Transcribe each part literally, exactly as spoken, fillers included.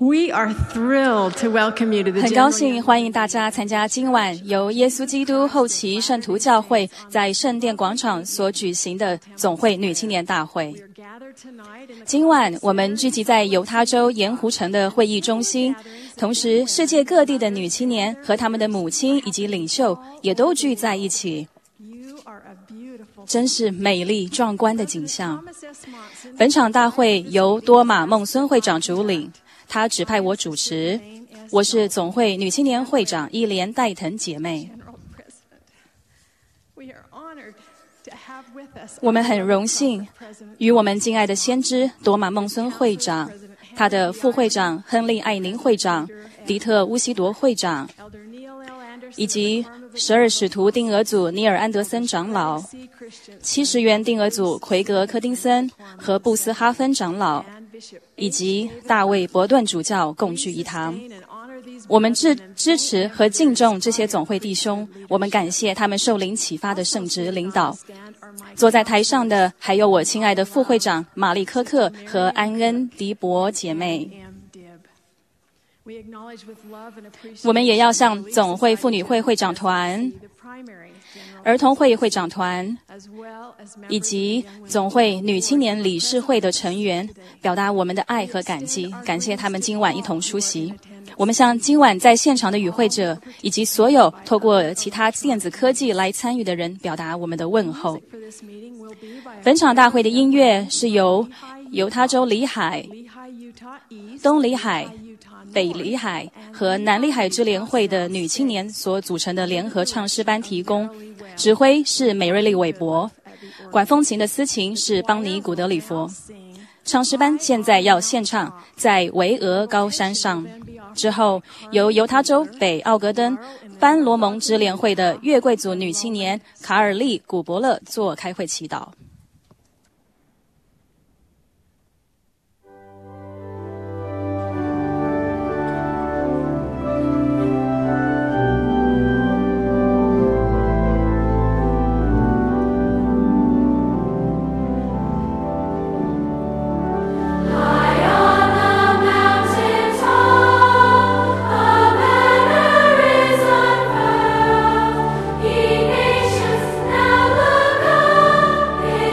We are thrilled to welcome you to the 很高兴欢迎大家参加今晚由耶稣基督后期圣徒教会在圣殿广场所举行的总会女青年大会。今晚我们聚集在犹他州盐湖城的会议中心，同时世界各地的女青年和他们的母亲以及领袖也都聚在一起，真是美丽壮观的景象。本场大会由多玛孟孙会长主领，他指派我主持，我是总会女青年会长伊莲戴腾姐妹。我们很荣幸与我们敬爱的先知多玛孟孙会长、他的副会长亨利艾宁会长、迪特乌西铎会长，以及十二使徒定额组尼尔安德森长老、七十元定额组奎格柯丁森和布斯哈芬长老，以及大卫伯顿主教共聚一堂。我们支支持和敬重这些总会弟兄，我们感谢他们受灵启发的圣职领导。坐在台上的还有我亲爱的副会长玛丽科克和安恩迪伯姐妹。我们也要向总会妇女会会长团、儿童会会长团以及总会女青年理事会的成员表达我们的爱和感激，感谢他们今晚一同出席。我们向今晚在现场的与会者以及所有透过其他电子科技来参与的人表达我们的问候。本场大会的音乐是由犹他州里海、东里海、北里海和南里海支联会的女青年所组成的联合唱诗班提供，指挥是美瑞丽韦伯，管风琴的司琴是邦尼古德里佛。唱诗班现在要献唱在维俄高山上，之后由犹他州北奥格登班罗蒙支联会的月桂族女青年卡尔利古伯勒做开会祈祷。 Nations now look up.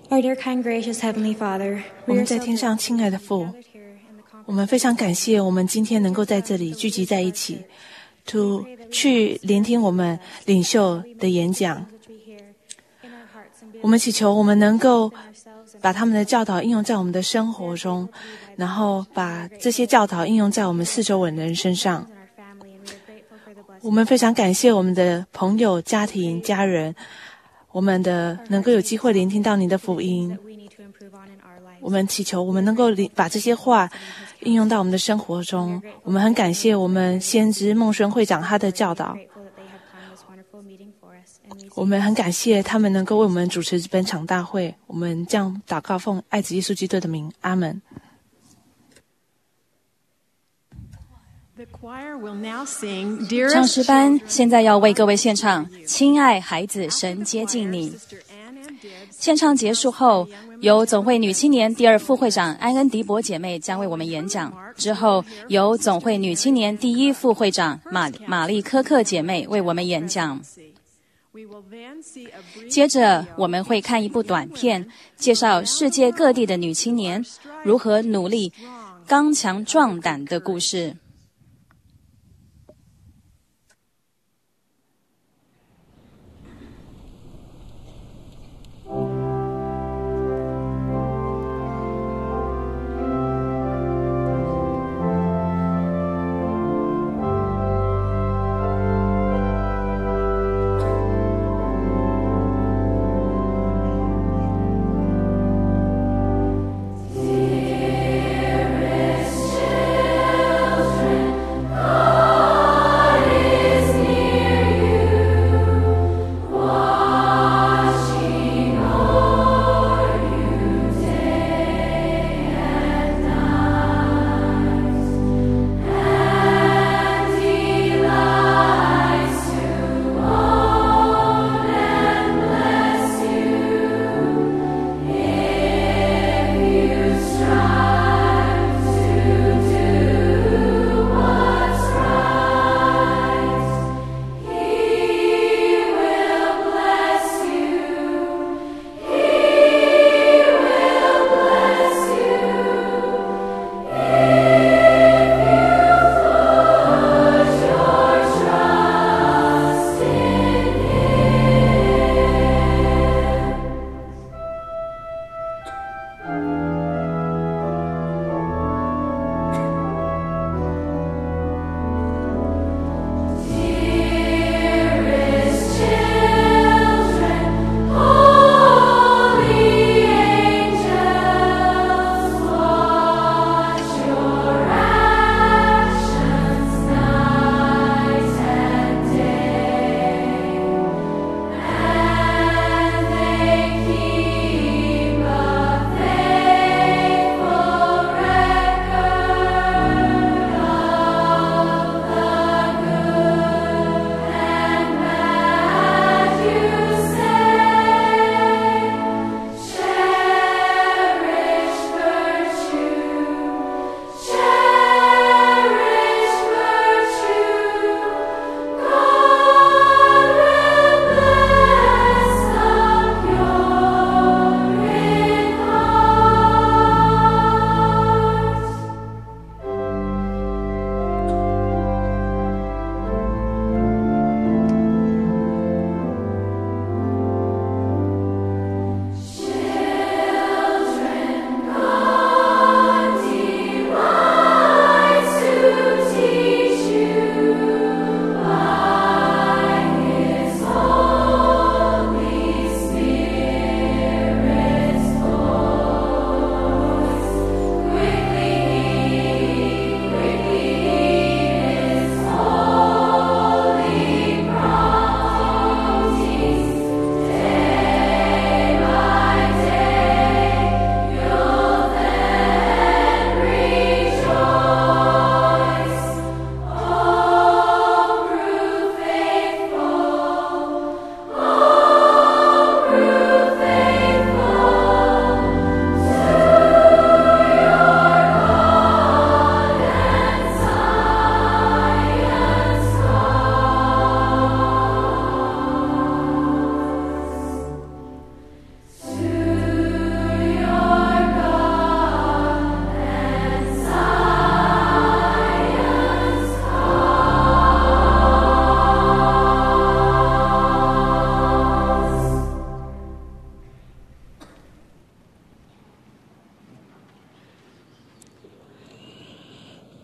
Our dear, kind, gracious Heavenly Father, 我们在天上亲爱的父，我们非常感谢我们今天能够在这里聚集在一起，to 去聆听我们领袖的演讲。我们祈求我们能够把他们的教导应用在我们的生活中，然后把这些教导应用在我们四周围的人身上。我们非常感谢我们的朋友、家庭、家人，我们的能够有机会聆听到您的福音。我们祈求我们能够把这些话应用到我们的生活中。我们很感谢我们先知孟孙会长他的教导，我们很感谢他们能够为我们主持本场大会。我们这样祷告，奉爱子耶稣基督的名，阿们。 唱诗班现在要为各位献唱《亲爱孩子，神接近你》。献唱结束后，由总会女青年第二副会长安恩迪伯姐妹将为我们演讲，之后由总会女青年第一副会长玛玛丽科克姐妹为我们演讲。接着我们会看一部短片，介绍世界各地的女青年如何努力刚强壮胆的故事。 Dearest children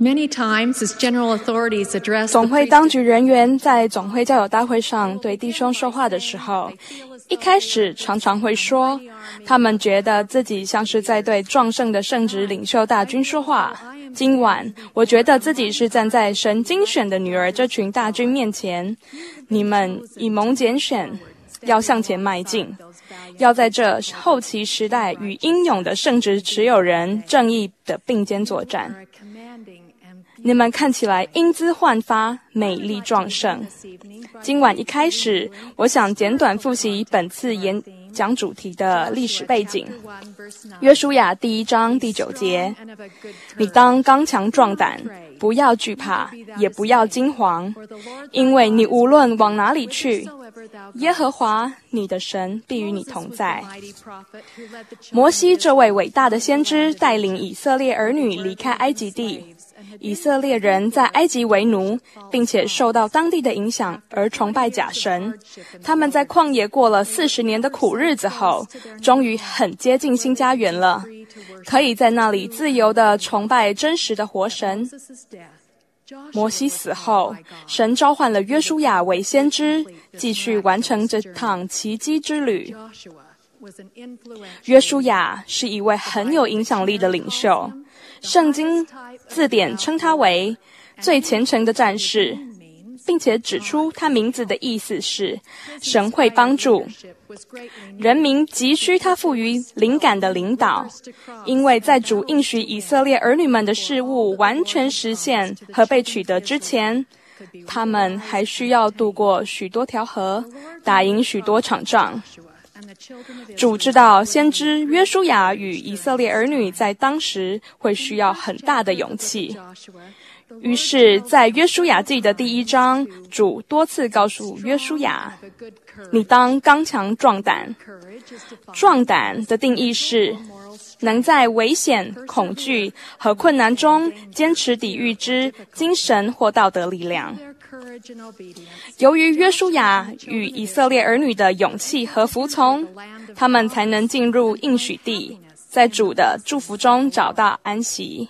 Many times, as general authorities address 总会当局人员在总会教友大会上对弟兄说话的时候，一开始常常会说，他们觉得自己像是在对壮盛的圣职领袖大军说话。今晚，我觉得自己是站在神精选的女儿这群大军面前，你们以蒙拣选，要向前迈进，要在这后期时代与英勇的圣职持有人正义的并肩作战。你们看起来英姿焕发，美丽壮盛。今晚一开始，我想简短复习本次演讲主题的历史背景。约书亚第一章第九节，你当刚强壮胆，不要惧怕，也不要惊惶，因为你无论往哪里去，耶和华你的神必与你同在。摩西这位伟大的先知带领以色列儿女离开埃及地，以色列人在埃及为奴，并且受到当地的影响而崇拜假神。他们在旷野过了四十年的苦日子后，终于很接近新家园了，可以在那里自由地崇拜真实的活神。摩西死后，神召唤了约书亚为先知，继续完成这趟奇迹之旅。约书亚是一位很有影响力的领袖，圣经字典称他为最虔诚的战士，并且指出他名字的意思是神会帮助。人民急需他赋予灵感的领导，因为在主应许以色列儿女们的事物完全实现和被取得之前，他们还需要渡过许多条河，打赢许多场仗。主知道先知约书亚与以色列儿女在当时会需要很大的勇气，于是在约书亚记的第一章，主多次告诉约书亚，你当刚强壮胆。壮胆的定义是能在危险、恐惧和困难中坚持抵御之精神或道德力量。由于约书亚与以色列儿女的勇气和服从，他们才能进入应许地，在主的祝福中找到安息。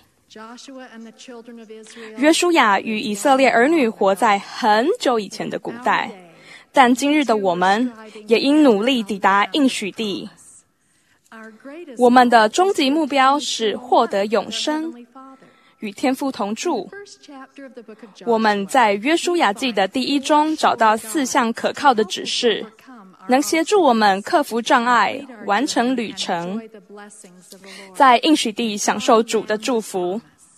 约书亚与以色列儿女活在很久以前的古代，但今日的我们也应努力抵达应许地。我们的终极目标是获得永生，与天父同住。我们在约书亚记的第一中找到四项可靠的指示，能协助我们克服障碍，完成旅程，在应许地享受主的祝福。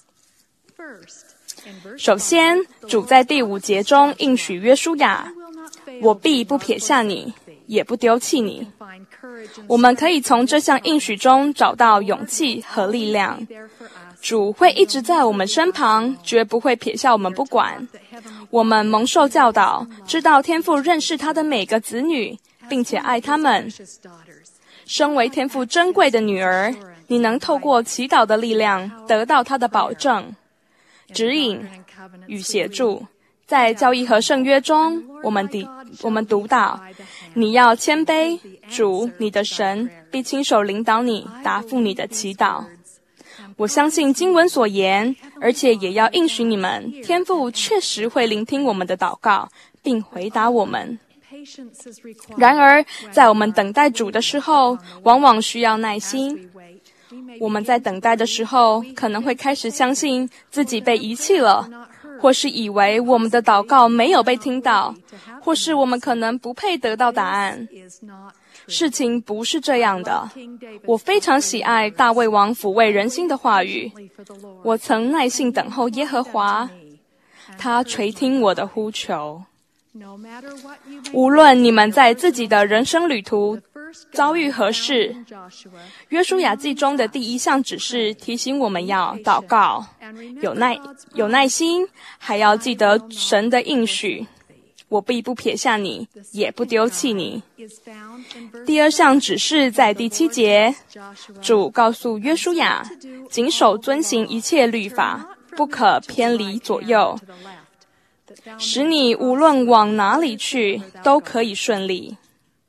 首先，主在第五节中应许约书亚，我必不撇下你，也不丢弃你。我们可以从这项应许中找到勇气和力量。主会一直在我们身旁，绝不会撇下我们不管。我们蒙受教导，知道天父认识他的每个子女，并且爱他们。身为天父珍贵的女儿，你能透过祈祷的力量得到他的保证、指引与协助。在教义和圣约中，我们读我们读到，你要谦卑，主你的神必亲手领导你，答复你的祈祷。我相信经文所言，而且也要应许你们，天父确实会聆听我们的祷告，并回答我们。然而，在我们等待主的时候，往往需要耐心。我们在等待的时候，可能会开始相信自己被遗弃了，或是以为我们的祷告没有被听到，或是我们可能不配得到答案。事情不是这样的。我非常喜爱大卫王抚慰人心的话语。我曾耐心等候耶和华，他垂听我的呼求。无论你们在自己的人生旅途遭遇何事，约书亚记中的第一项指示提醒我们要祷告，有耐有耐心，还要记得神的应许，我必不撇下你，也不丢弃你。第二项指示在第七节，主告诉约书亚，谨守遵行一切律法，不可偏离左右，使你无论往哪里去，都可以顺利。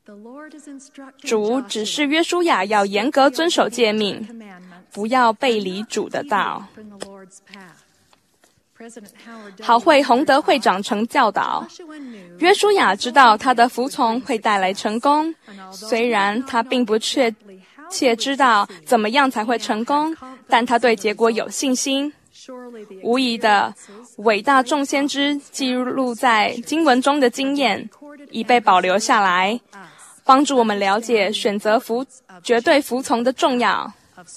主指示约书亚要严格遵守诫命，不要背离主的道。 好会洪德会长曾教导，约书亚知道他的服从会带来成功，虽然他并不确切知道怎么样才会成功，但他对结果有信心。无疑的，伟大众先知记录在经文中的经验已被保留下来，帮助我们了解选择服绝对服从的重要。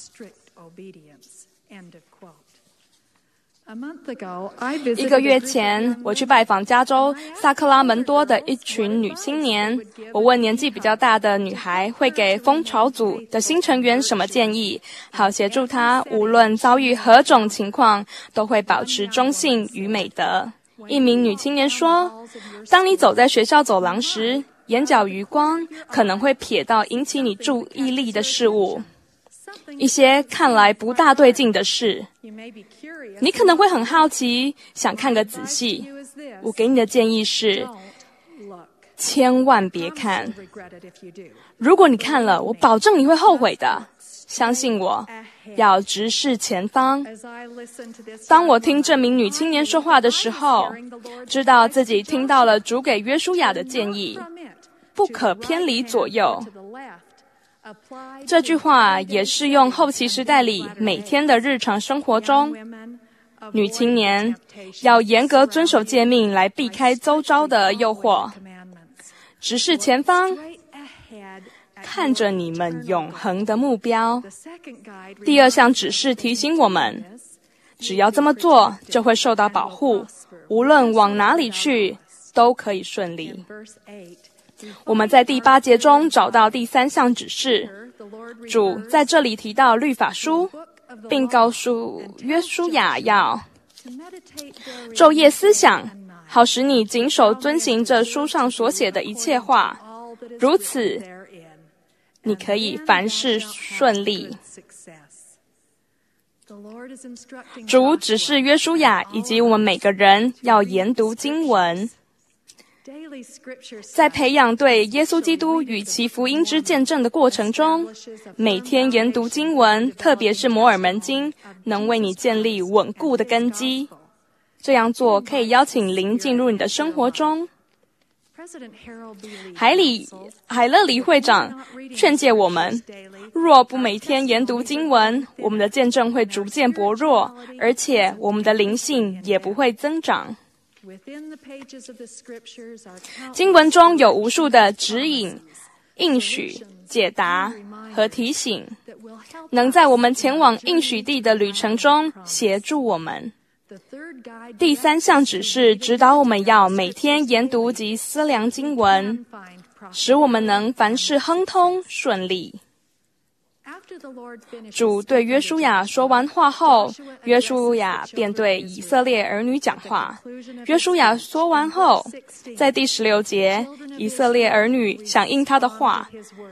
一个月前，我去拜访加州萨克拉门多的一群女青年。我问年纪比较大的女孩会给蜂巢组的新成员什么建议，好协助她无论遭遇何种情况都会保持中性与美德。一名女青年说，当你走在学校走廊时，眼角余光可能会瞥到引起你注意力的事物，一些看来不大对劲的事，你可能会很好奇，想看个仔细。我给你的建议是，千万别看。如果你看了，我保证你会后悔的。相信我，要直视前方。当我听这名女青年说话的时候，知道自己听到了主给约书亚的建议，不可偏离左右。这句话也适用后期时代里每天的日常生活中。女青年要严格遵守诫命来避开周遭的诱惑，直视前方，看着你们永恒的目标。第二项指示提醒我们，只要这么做就会受到保护，无论往哪里去都可以顺利。我们在第八节中找到第三项指示，主在这里提到律法书，并告诉约书亚要昼夜思想，好使你谨守遵行这书上所写的一切话，如此你可以凡事顺利。主指示约书亚以及我们每个人要研读经文，在培养对耶稣基督与其福音之见证的过程中，每天研读经文，特别是摩尔门经，能为你建立稳固的根基。这样做可以邀请灵进入你的生活中。海里海勒里会长劝诫我们，若不每天研读经文，我们的见证会逐渐薄弱，而且我们的灵性也不会增长。经文中有无数的指引、应许、解答和提醒，能在我们前往应许地的旅程中协助我们。第三项指示指导我们要每天研读及思量经文，使我们能凡事亨通顺利。主对约书亚说完话后，约书亚便对以色列儿女讲话。约书亚说完后，在第十六节，以色列儿女响应他的话，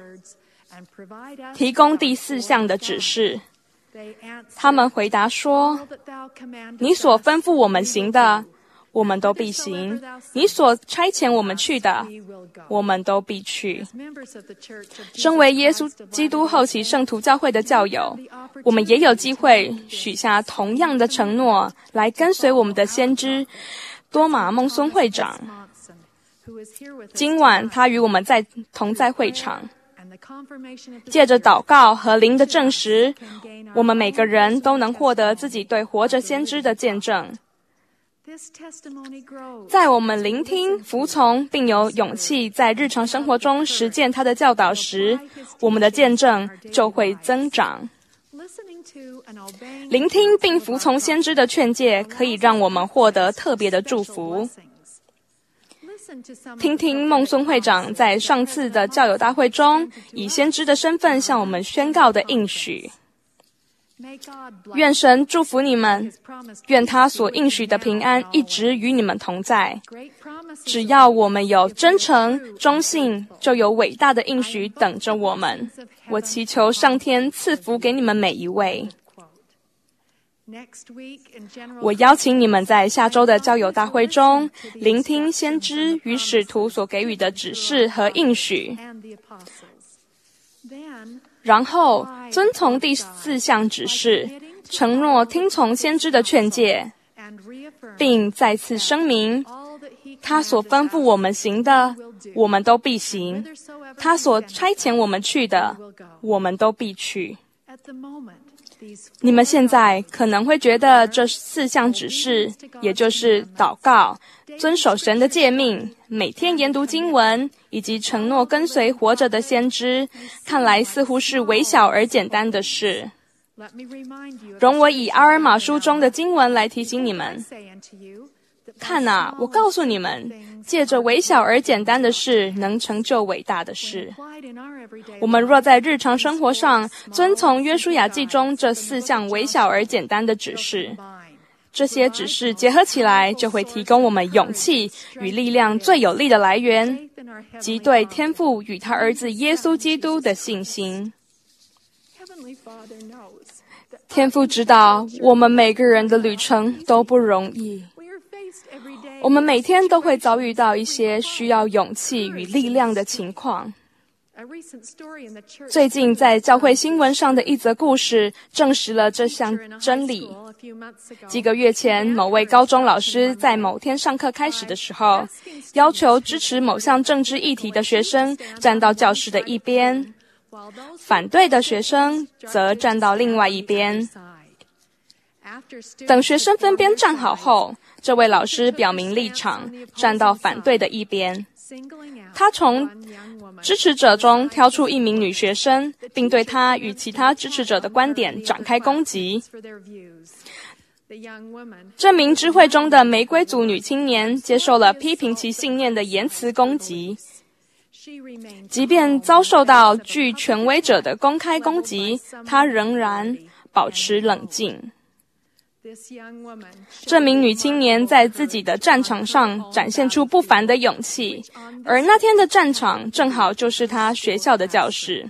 提供第四项的指示。他们回答说，你所吩咐我们行的，我们都必行；你所差遣我们去的，我们都必去。身为耶稣基督后期圣徒教会的教友，我们也有机会许下同样的承诺，来跟随我们的先知多马孟孙会长。今晚他与我们在同在会场，借着祷告和灵的证实，我们每个人都能获得自己对活着先知的见证。在我们聆听、服从并有勇气在日常生活中实践他的教导时，我们的见证就会增长。聆听并服从先知的劝诫，可以让我们获得特别的祝福。听听孟孙会长在上次的教友大会中以先知的身份向我们宣告的应许。愿神祝福你们，愿他所应许的平安一直与你们同在。只要我们有真诚、忠信，就有伟大的应许等着我们。我祈求上天赐福给你们每一位。我邀请你们在下周的教友大会中聆听先知与使徒所给予的指示和应许，然后遵从第四项指示，承诺听从先知的劝诫， 并再次声明，他所吩咐我们行的，我们都必行；他所差遣我们去的，我们都必去。你们现在可能会觉得这四项指示，也就是祷告、遵守神的诫命、每天研读经文，以及承诺跟随活着的先知，看来似乎是微小而简单的事。容我以阿尔玛书中的经文来提醒你们。看啊，我告诉你们，借着微小而简单的事，能成就伟大的事。我们若在日常生活上遵从约书亚记中这四项微小而简单的指示，这些指示结合起来，就会提供我们勇气与力量最有力的来源，即对天父与他儿子耶稣基督的信心。天父知道我们每个人的旅程都不容易，我们每天都会遭遇到一些需要勇气与力量的情况。最近在教会新闻上的一则故事证实了这项真理。几个月前，某位高中老师在某天上课开始的时候，要求支持某项政治议题的学生站到教室的一边，反对的学生则站到另外一边。等学生分边站好后，这位老师表明立场，站到反对的一边。他从支持者中挑出一名女学生，并对她与其他支持者的观点展开攻击。这名智慧中的玫瑰族女青年接受了批评其信念的言辞攻击，即便遭受到具权威者的公开攻击，她仍然保持冷静。这名女青年在自己的战场上展现出不凡的勇气，而那天的战场正好就是她学校的教室。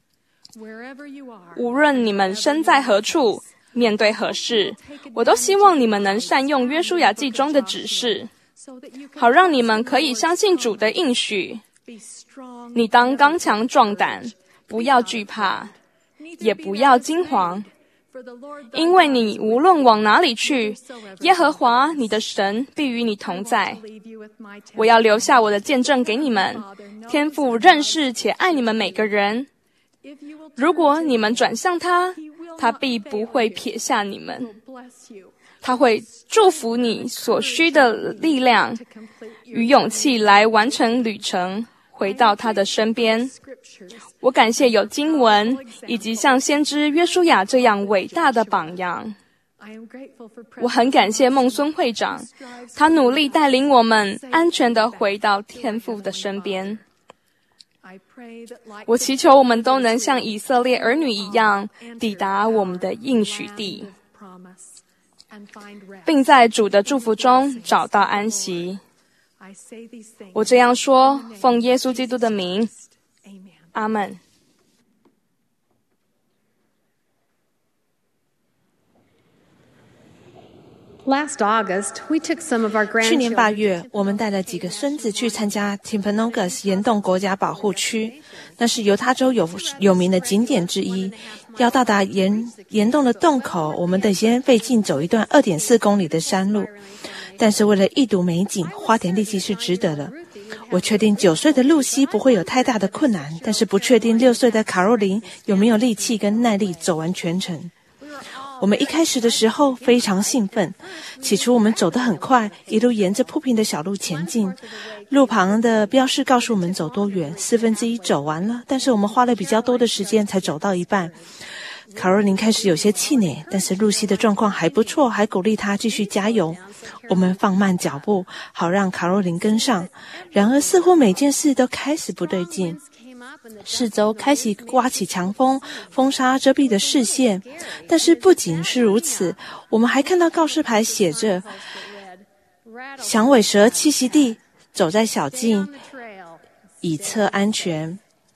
无论你们身在何处，面对何事，我都希望你们能善用约书亚记中的指示，好让你们可以相信主的应许。你当刚强壮胆，不要惧怕，也不要惊惶，因为你无论往哪里去，耶和华你的神必与你同在。我要留下我的见证给你们，天父认识且爱你们每个人。如果你们转向他，他必不会撇下你们，他会祝福你所需的力量与勇气来完成旅程，回到他的身边。我感谢有经文以及像先知约书亚这样伟大的榜样。我很感谢孟孙会长，他努力带领我们安全地回到天父的身边。我祈求我们都能像以色列儿女一样，抵达我们的应许地，并在主的祝福中找到安息。我这样说，奉耶稣基督的名，阿们。 去年八月，我们带了几个孙子去参加 Timpanogos 岩洞国家保护区，那是犹他州有有名的景点之一。要到达岩岩洞的洞口，我们得先费劲走一段 二点四公里的山路，但是为了一睹美景，花点力气是值得的。我确定九岁的露西不会有太大的困难，但是不确定六岁的卡若琳有没有力气跟耐力走完全程。我们一开始的时候非常兴奋，起初我们走得很快，一路沿着铺平的小路前进。路旁的标示告诉我们走多远，四分之一走完了，但是我们花了比较多的时间才走到一半。卡若琳开始有些气馁，但是露西的状况还不错，还鼓励她继续加油。我们放慢脚步，好让卡若琳跟上。然而似乎每件事都开始不对劲，四周开始刮起强风，风沙遮蔽的视线。但是不仅是如此，我们还看到告示牌写着响尾蛇栖息地，走在小径，以测安全。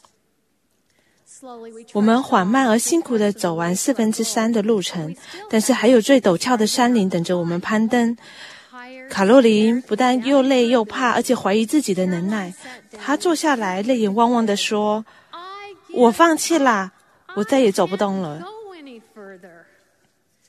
我们缓慢而辛苦地走完四分之三的路程，但是还有最陡峭的山岭等着我们攀登。卡若琳不但又累又怕，而且怀疑自己的能耐。她坐下来，泪眼汪汪地说：“我放弃啦，我再也走不动了。”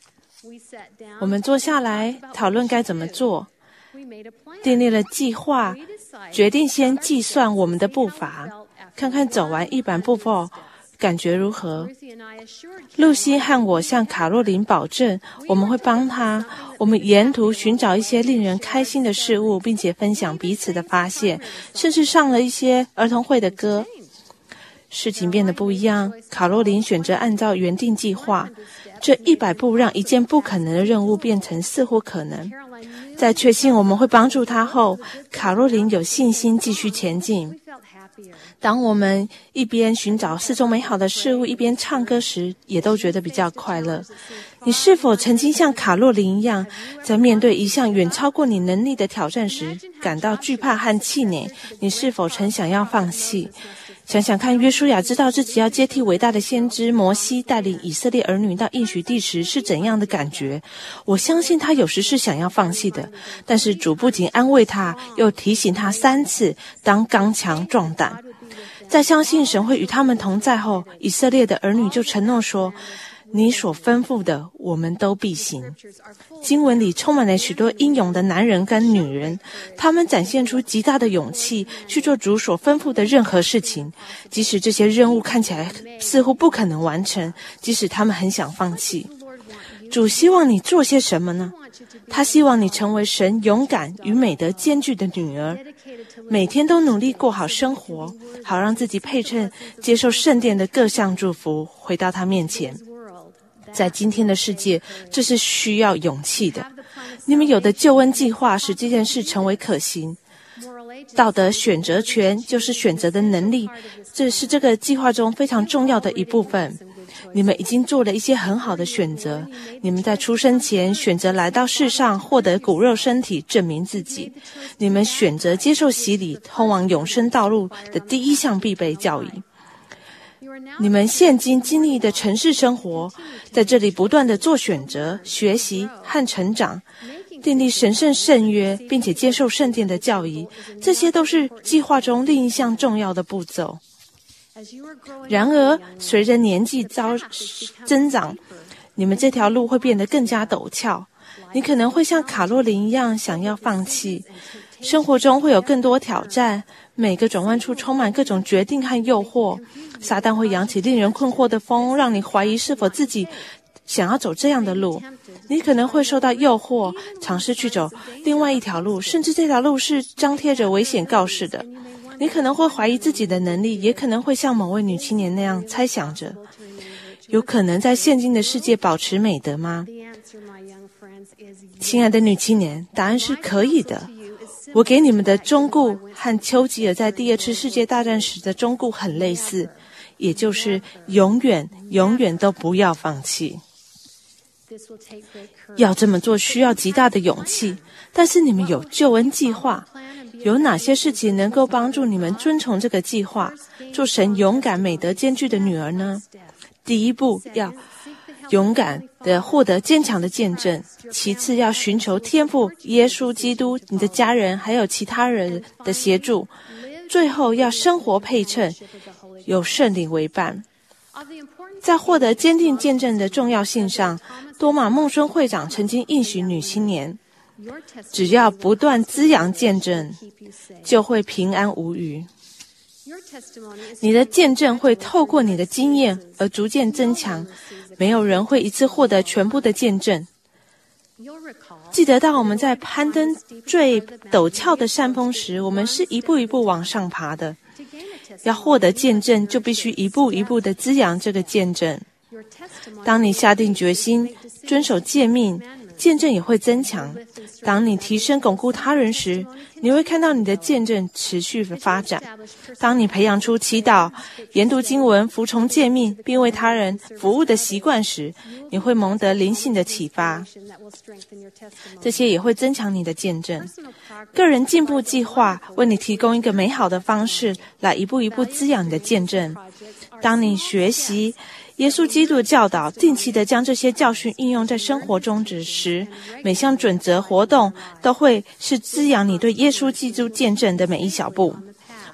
我们坐下来讨论该怎么做，订立了计划，决定先计算我们的步伐，看看走完一百步后感觉如何。露西和我向卡洛琳保证，我们会帮她。我们沿途寻找一些令人开心的事物，并且分享彼此的发现，甚至上了一些儿童会的歌。事情变得不一样，卡洛琳选择按照原定计划，这一百步让一件不可能的任务变成似乎可能。在确信我们会帮助她后，卡洛琳有信心继续前进。当我们一边寻找四周美好的事物，一边唱歌时，也都觉得比较快乐。你是否曾经像卡洛琳一样，在面对一项远超过你能力的挑战时，感到惧怕和气馁？你是否曾想要放弃？想想看，约书亚知道自己要接替伟大的先知摩西，带领以色列儿女到应许地时是怎样的感觉。我相信他有时是想要放弃的，但是主不仅安慰他，又提醒他三次当刚强壮胆。在相信神会与他们同在后，以色列的儿女就承诺说，你所吩咐的我们都必行。经文里充满了许多英勇的男人跟女人，他们展现出极大的勇气去做主所吩咐的任何事情，即使这些任务看起来似乎不可能完成，即使他们很想放弃。主希望你做些什么呢？他希望你成为神勇敢与美德兼具的女儿，每天都努力过好生活，好让自己配称接受圣殿的各项祝福，回到他面前。在今天的世界，这是需要勇气的。你们有的救恩计划使这件事成为可行。道德选择权就是选择的能力，这是这个计划中非常重要的一部分。你们已经做了一些很好的选择，你们在出生前选择来到世上，获得骨肉身体，证明自己。你们选择接受洗礼，通往永生道路的第一项必备教义。你们现今经历的城市生活，在这里不断的做选择、学习和成长，订立神圣圣约，并且接受圣殿的教义，这些都是计划中另一项重要的步骤。然而，随着年纪遭增长，你们这条路会变得更加陡峭。你可能会像卡洛琳一样想要放弃。生活中会有更多挑战，每个转弯处充满各种决定和诱惑。撒旦会扬起令人困惑的风，让你怀疑是否自己想要走这样的路。你可能会受到诱惑，尝试去走另外一条路，甚至这条路是张贴着危险告示的。你可能会怀疑自己的能力，也可能会像某位女青年那样猜想着，有可能在现今的世界保持美德吗？亲爱的女青年，答案是可以的。我给你们的忠告和丘吉尔在第二次世界大战时的忠告很类似，也就是永远永远都不要放弃。要这么做需要极大的勇气，但是你们有救恩计划。有哪些事情能够帮助你们遵从这个计划，做神勇敢美德兼具的女儿呢？第一步，要勇敢的获得坚强的见证；其次，要寻求天父、耶稣基督、你的家人还有其他人的协助；最后，要生活配称，有圣灵为伴。在获得坚定见证的重要性上，多马孟孙会长曾经应许女青年，只要不断滋养见证，就会平安无虞。你的见证会透过你的经验而逐渐增强，没有人会一次获得全部的见证。记得当我们在攀登最陡峭的山峰时，我们是一步一步往上爬的。要获得见证，就必须一步一步地滋养这个见证。当你下定决心遵守诫命，见证也会增强。当你提升巩固他人时，你会看到你的见证持续的发展。当你培养出祈祷、研读经文、服从诫命，并为他人服务的习惯时，你会蒙得灵性的启发。这些也会增强你的见证。个人进步计划为你提供一个美好的方式，来一步一步滋养你的见证。当你学习耶稣基督的教导，定期的将这些教训应用在生活中之时，每项准则活动都会是滋养你对耶稣基督见证的每一小步。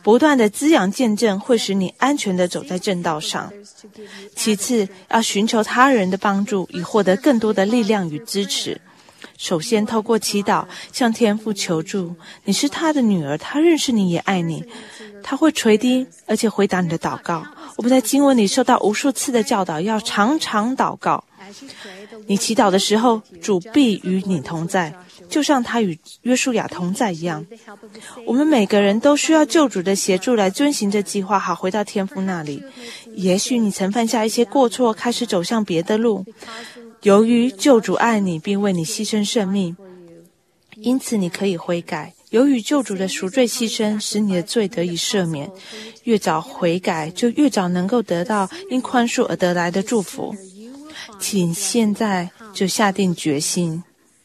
不断的滋养见证会使你安全的走在正道上。其次，要寻求他人的帮助，以获得更多的力量与支持。首先，透过祈祷向天父求助。你是他的女儿，他认识你也爱你，他会垂听而且回答你的祷告。我们在经文里受到无数次的教导，要常常祷告。你祈祷的时候，主必与你同在，就像他与约书亚同在一样。我们每个人都需要救主的协助来遵行这计划，好回到天父那里。也许你曾犯下一些过错，开始走向别的路。由于救主爱你，并为你牺牲生命，因此你可以悔改。由于救主的赎罪牺牲，使你的罪得以赦免。越早悔改，就越早能够得到因宽恕而得来的祝福。请现在就下定决心，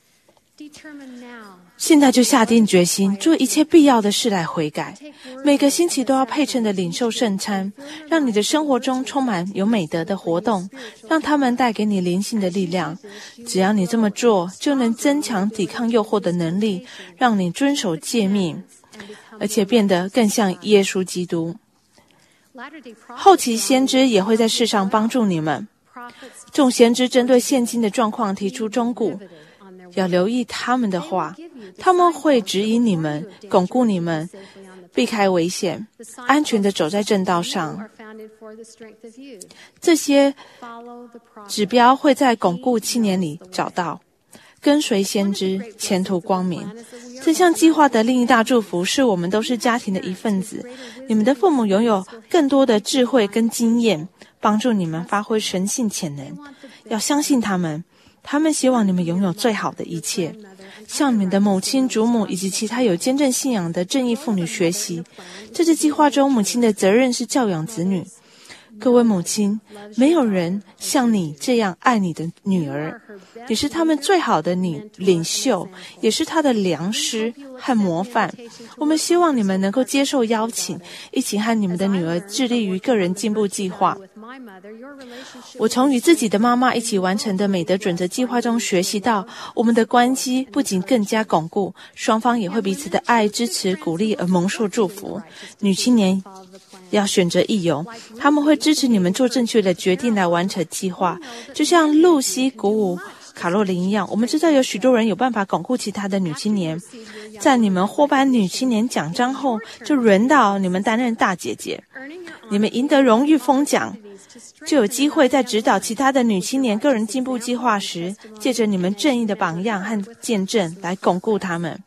现在就下定决心，做一切必要的事来悔改。每个星期都要配称的领受圣餐，让你的生活中充满有美德的活动，让他们带给你灵性的力量。只要你这么做，就能增强抵抗诱惑的能力，让你遵守诫命，而且变得更像耶稣基督。后期先知也会在世上帮助你们。众先知针对现今的状况提出忠告，要留意他们的话，他们会指引你们，巩固你们，避开危险，安全地走在正道上。这些指标会在巩固七年里找到。跟随先知，前途光明。这项计划的另一大祝福是我们都是家庭的一份子。你们的父母拥有更多的智慧跟经验，帮助你们发挥神性潜能。要相信他们，他们希望你们拥有最好的一切。向你们的母亲、祖母以及其他有坚正信仰的正义妇女学习。在这计划中，母亲的责任是教养子女。各位母亲，没有人像你这样爱你的女儿。你是他们最好的领领袖，也是她的良师和模范。我们希望你们能够接受邀请，一起和你们的女儿致力于个人进步计划。我从与自己的妈妈一起完成的美德准则计划中学习到，我们的关系不仅更加巩固，双方也会彼此的爱、支持、鼓励而蒙受祝福。女青年要选择义勇，他们会支持你们做正确的决定来完成计划，就像露西鼓舞卡洛琳一样。我们知道有许多人有办法巩固其他的女青年，在你们获颁女青年奖章后，就轮到你们担任大姐姐。你们赢得荣誉封奖，就有机会在指导其他的女青年个人进步计划时，借着你们正义的榜样和见证来巩固他们。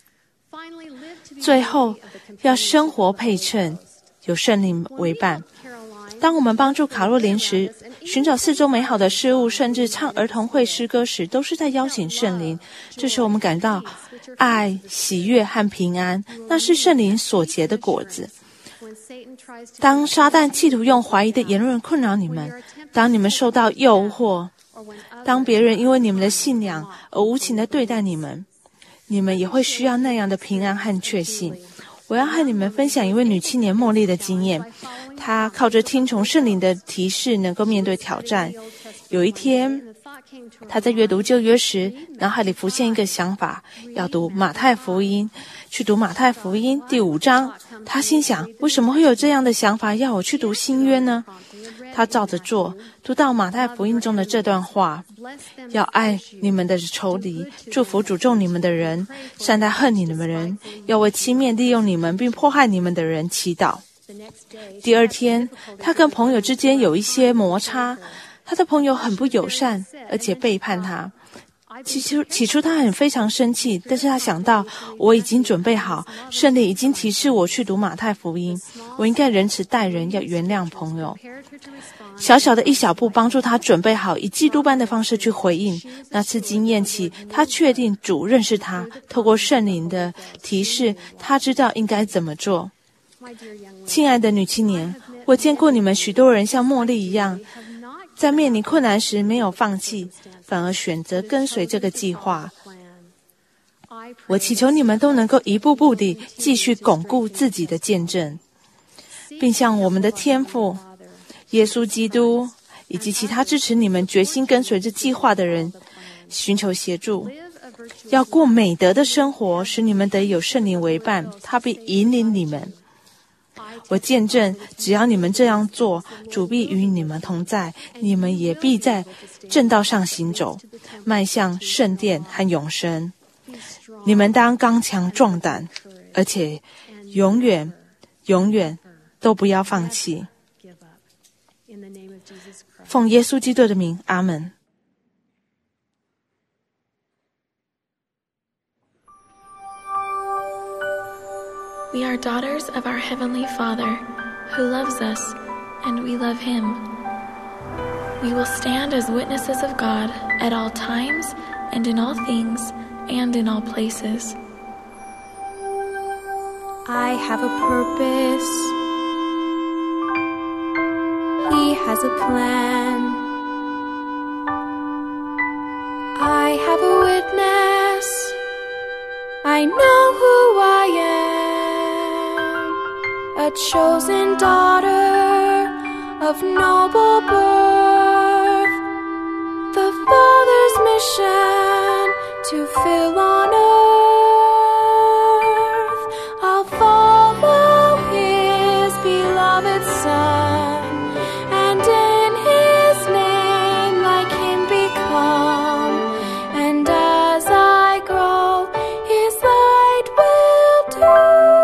最后，要生活配称，有圣灵为伴。当我们帮助卡洛琳时，寻找四周美好的事物，甚至唱儿童会诗歌时，都是在邀请圣灵。这时我们感到爱、喜悦和平安，那是圣灵所结的果子。当撒旦企图用怀疑的言论困扰你们，当你们受到诱惑，当别人因为你们的信仰而无情地对待你们，你们也会需要那样的平安和确信。我要和你们分享一位女青年茉莉的经验。她靠着听从圣灵的提示能够面对挑战。有一天，她在阅读旧约时，脑海里浮现一个想法，要读马太福音。去读马太福音第五章，她心想，为什么会有这样的想法要我去读新约呢？她照着做，读到马太福音中的这段话，要爱你们的仇敌，祝福诅咒你们的人，善待恨你们的人，要为欺骗利用你们并迫害你们的人祈祷。第二天，他跟朋友之间有一些摩擦，他的朋友很不友善，而且背叛他。起初起初他很非常生气，但是他想到，我已经准备好，圣灵已经提示我去读马太福音，我应该仁慈待人，要原谅朋友。小小的一小步帮助他准备好以基督般的方式去回应。那次经验起，他确定主认识他，透过圣灵的提示，他知道应该怎么做。亲爱的女青年，我见过你们许多人像茉莉一样，在面临困难时没有放弃，反而选择跟随这个计划。我祈求你们都能够一步步地继续巩固自己的见证，并向我们的天父耶稣基督以及其他支持你们决心跟随这计划的人寻求协助。要过美德的生活，使你们得有圣灵为伴，他必引领你们。 我见证，只要你们这样做，主必与你们同在，你们也必在正道上行走，迈向圣殿和永生。你们当刚强壮胆，而且永远永远都不要放弃。奉耶稣基督的名，阿们。 We are daughters of our Heavenly Father, who loves us, and we love Him. We will stand as witnesses of God at all times, and in all things, and in all places. I have a purpose. He has a plan. I have a witness. I know who I am, a chosen daughter of noble birth, the Father's mission to fill on earth. I'll follow His beloved Son, and in His name like Him become. And as I grow, His light will do,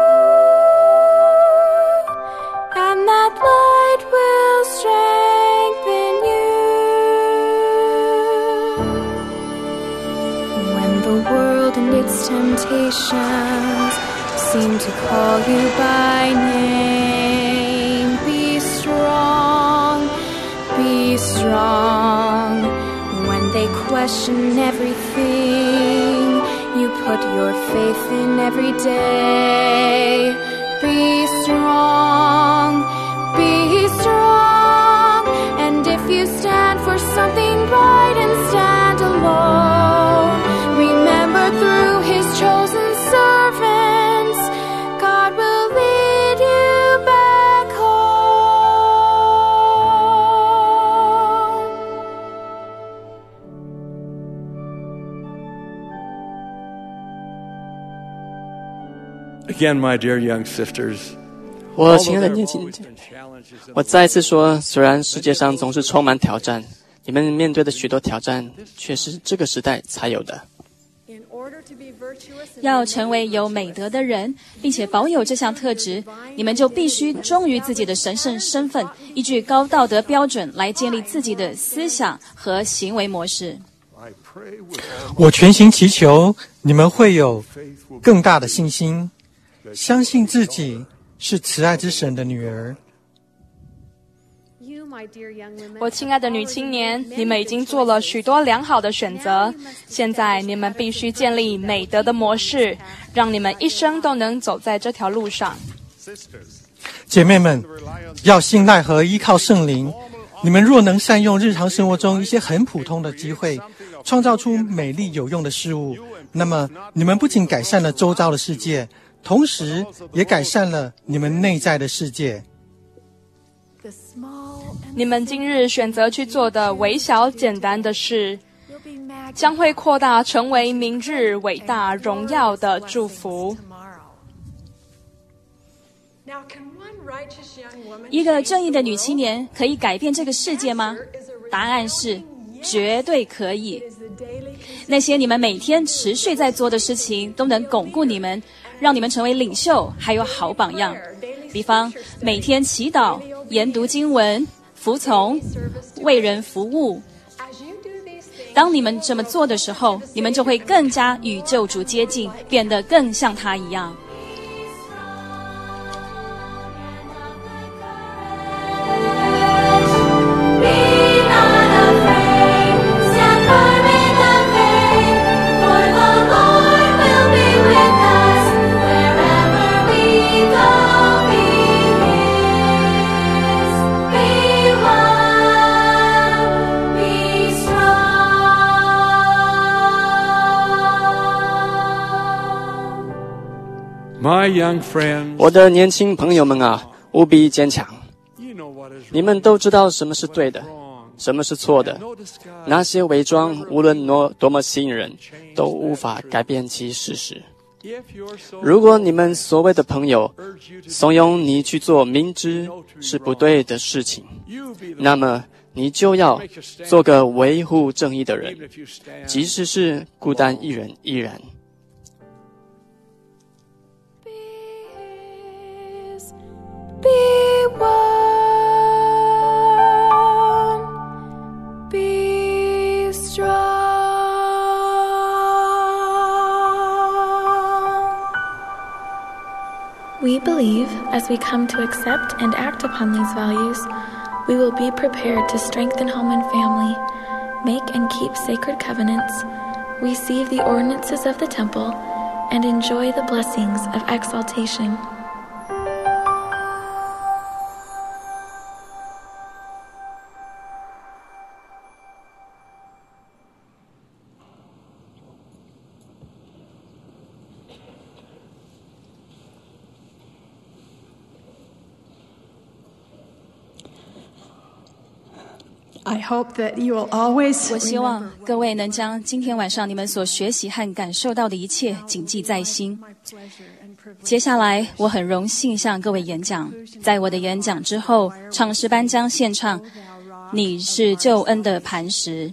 and that light will strengthen you. When the world and its temptations seem to call you by name, be strong, be strong. When they question everything you put your faith in every day, be strong, be strong. And if you stand for something right and stand alone, remember through His chosen servants, God will lead you back home. Again, my dear young sisters, 我亲爱的年轻人，我再一次说，虽然世界上总是充满挑战，你们面对的许多挑战，却是这个时代才有的。 要成为有美德的人，并且保有这项特质，你们就必须忠于自己的神圣身份，依据高道德标准来建立自己的思想和行为模式。 我全心祈求你们会有更大的信心，相信自己是慈爱之神的女儿。 我亲爱的女青年，你们已经做了许多良好的选择，现在你们必须建立美德的模式，让你们一生都能走在这条路上。 姐妹们，要信赖和依靠圣灵。你们若能善用日常生活中一些很普通的机会，创造出美丽有用的事物，那么你们不仅改善了周遭的世界，同时也改善了你们内在的世界。 你们今日选择去做的微小简单的事，将会扩大成为明日伟大荣耀的祝福。 一个正义的女青年可以改变这个世界吗？答案是绝对可以。那些你们每天持续在做的事情，都能巩固你们，让你们成为领袖，还有好榜样。比方每天祈祷、研读经文、服从、为人服务。当你们这么做的时候，你们就会更加与救主接近，变得更像他一样。 我的年轻朋友们啊，务必坚强。你们都知道什么是对的，什么是错的。那些伪装，无论多多么吸引人，都无法改变其事实。 如果你们所谓的朋友怂恿你去做明知是不对的事情，那么你就要做个维护正义的人，即使是孤单一人依然。 Be one, be strong. We believe, as we come to accept and act upon these values, we will be prepared to strengthen home and family, make and keep sacred covenants, receive the ordinances of the temple, and enjoy the blessings of exaltation. I hope that you will always 我希望各位能将今天晚上你们所学习和感受到的一切谨记在心。接下来，我很荣幸向各位演讲。在我的演讲之后，唱诗班将献唱《你是救恩的磐石》。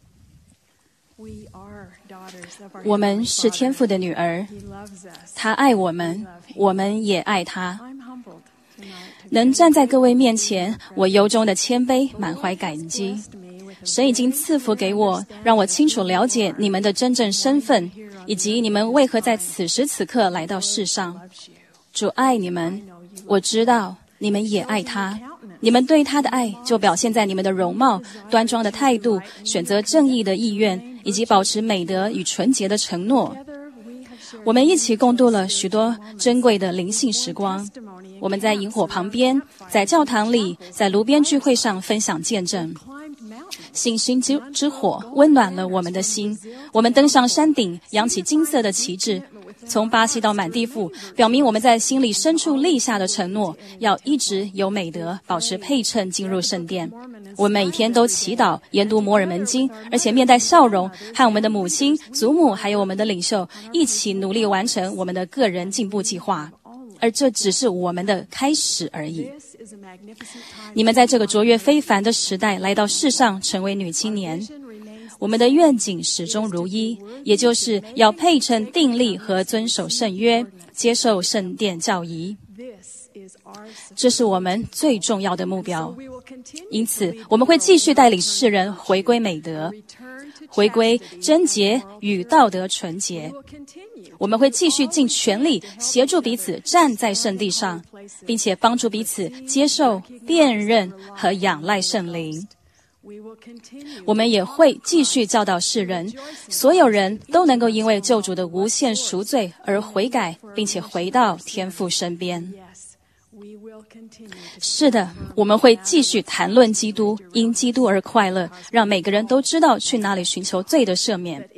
我们是天父的女儿，他爱我们，我们也爱他。能站在各位面前，我由衷的谦卑，满怀感激。神已经赐福给我，让我清楚了解你们的真正身份，以及你们为何在此时此刻来到世上。主爱你们，我知道你们也爱他。你们对他的爱就表现在你们的容貌、端庄的态度、选择正义的意愿，以及保持美德与纯洁的承诺。我们一起共度了许多珍贵的灵性时光。我们在萤火旁边，在教堂里，在炉边聚会上分享见证。信心之之火温暖了我们的心。我们登上山顶，扬起金色的旗帜，从巴西到满地富，表明我们在心里深处立下的承诺，要一直有美德，保持配称进入圣殿。我们每天都祈祷，研读摩尔门经，而且面带笑容，和我们的母亲、祖母还有我们的领袖一起努力完成我们的个人进步计划。而这只是我们的开始而已。你们在这个卓越非凡的时代来到世上，成为女青年。我们的愿景始终如一，也就是要配称定力和遵守圣约，接受圣殿教仪。这是我们最重要的目标。因此，我们会继续带领世人回归美德，回归贞洁与道德纯洁。我们会继续尽全力协助彼此站在圣地上，并且帮助彼此接受、辨认和仰赖圣灵。我们也会继续教导世人，所有人都能够因为救主的无限赎罪而悔改，并且回到天父身边。是的，我们会继续谈论基督，因基督而快乐，让每个人都知道去哪里寻求罪的赦免。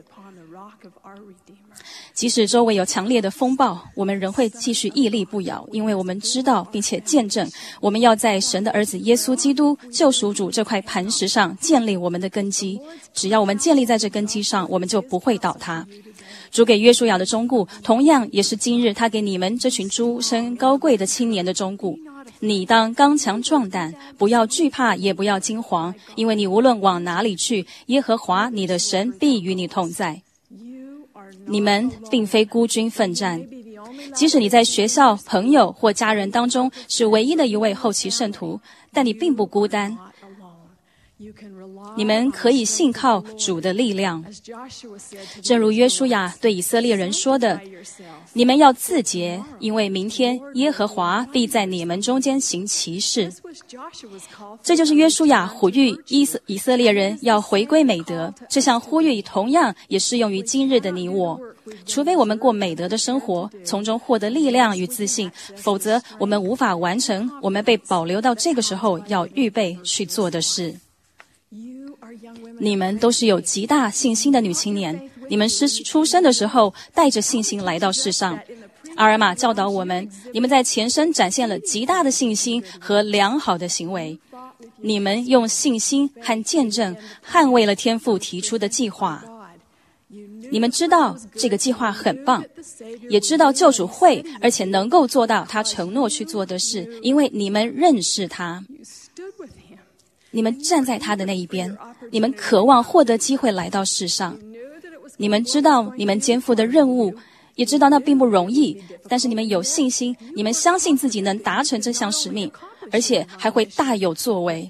即使周围有强烈的风暴，我们仍会继续屹立不摇，因为我们知道并且见证，我们要在神的儿子耶稣基督救赎主这块磐石上建立我们的根基。只要我们建立在这根基上，我们就不会倒塌。主给约书亚的忠告，同样也是今日他给你们这群出身高贵的青年的忠告。你当刚强壮胆，不要惧怕，也不要惊惶，因为你无论往哪里去，耶和华你的神必与你同在。你们并非孤军奋战，即使你在学校、朋友或家人当中是唯一的一位后期圣徒，但你并不孤单。你们可以信靠主的力量，正如约书亚对以色列人说的，你们要自洁，因为明天耶和华必在你们中间行奇事。这就是约书亚呼吁以色以色列人要回归美德。这项呼吁同样也适用于今日的你我。除非我们过美德的生活，从中获得力量与自信，否则我们无法完成我们被保留到这个时候要预备去做的事。你们都是有极大信心的女青年，你们是出生的时候带着信心来到世上。阿尔玛教导我们，你们在前生展现了极大的信心和良好的行为。你们用信心和见证捍卫了天父提出的计划。 你们知道这个计划很棒，也知道救主会，而且能够做到他承诺去做的事，因为你们认识他。你们站在他的那一边，你们渴望获得机会来到世上。你们知道你们肩负的任务，也知道那并不容易，但是你们有信心，你们相信自己能达成这项使命，而且还会大有作为。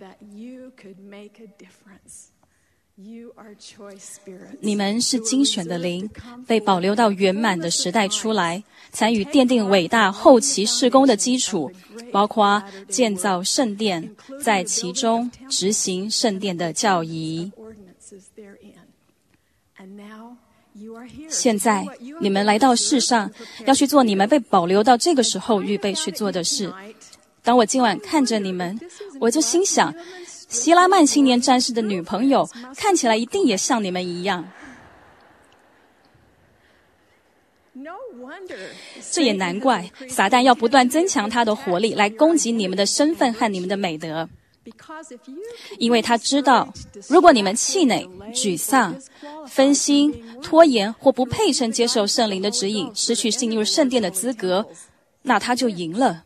你们是精选的灵，被保留到圆满的时代出来，参与奠定伟大后期事工的基础，包括建造圣殿，在其中执行圣殿的教仪。现在你们来到世上，要去做你们被保留到这个时候预备去做的事。当我今晚看着你们，我就心想，希拉曼青年战士的女朋友看起来一定也像你们一样。这也难怪撒旦要不断增强他的活力，来攻击你们的身份和你们的美德。因为他知道，如果你们气馁、沮丧、分心、拖延或不配称接受圣灵的指引，失去进入圣殿的资格，那他就赢了。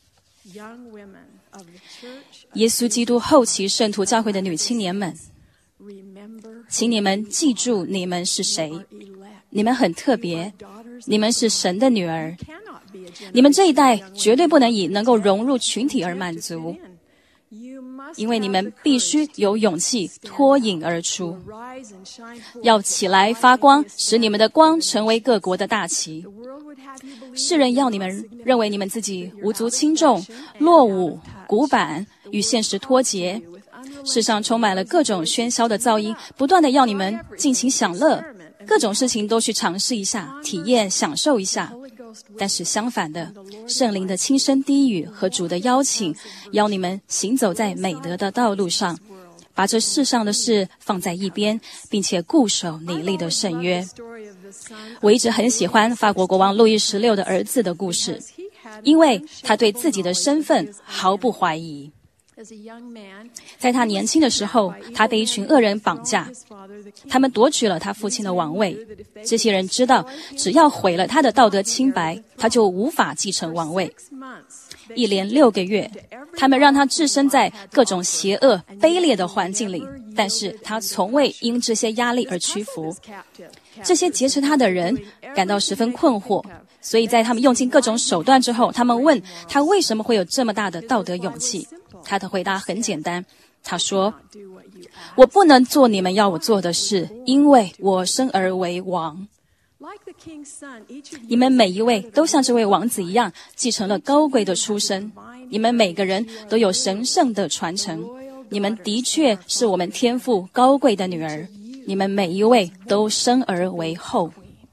耶稣基督后期圣徒教会的女青年们，请你们记住你们是谁。你们很特别，你们是神的女儿。你们这一代绝对不能以能够融入群体而满足，因为你们必须有勇气脱颖而出，要起来发光，使你们的光成为各国的大旗。世人要你们认为你们自己无足轻重、落伍、古板，与现实脱节。世上充满了各种喧嚣的噪音，不断的要你们尽情享乐，各种事情都去尝试一下、体验、享受一下。但是相反的，圣灵的轻声低语和主的邀请，邀你们行走在美德的道路上，把这世上的事放在一边，并且固守你立的圣约。我一直很喜欢法国国王路易十六的儿子的故事，因为他对自己的身份毫不怀疑。在他年轻的时候，他被一群恶人绑架，他们夺取了他父亲的王位。这些人知道，只要毁了他的道德清白，他就无法继承王位。一连六个月，他们让他置身在各种邪恶、卑劣的环境里，但是他从未因这些压力而屈服。这些劫持他的人感到十分困惑，所以在他们用尽各种手段之后，他们问他为什么会有这么大的道德勇气。他的回答很简单，他说：我不能做你们要我做的事，因为我生而为王。你们每一位都像这位王子一样，继承了高贵的出身。你们每个人都有神圣的传承。你们的确是我们天父高贵的女儿。你们每一位都生而为后。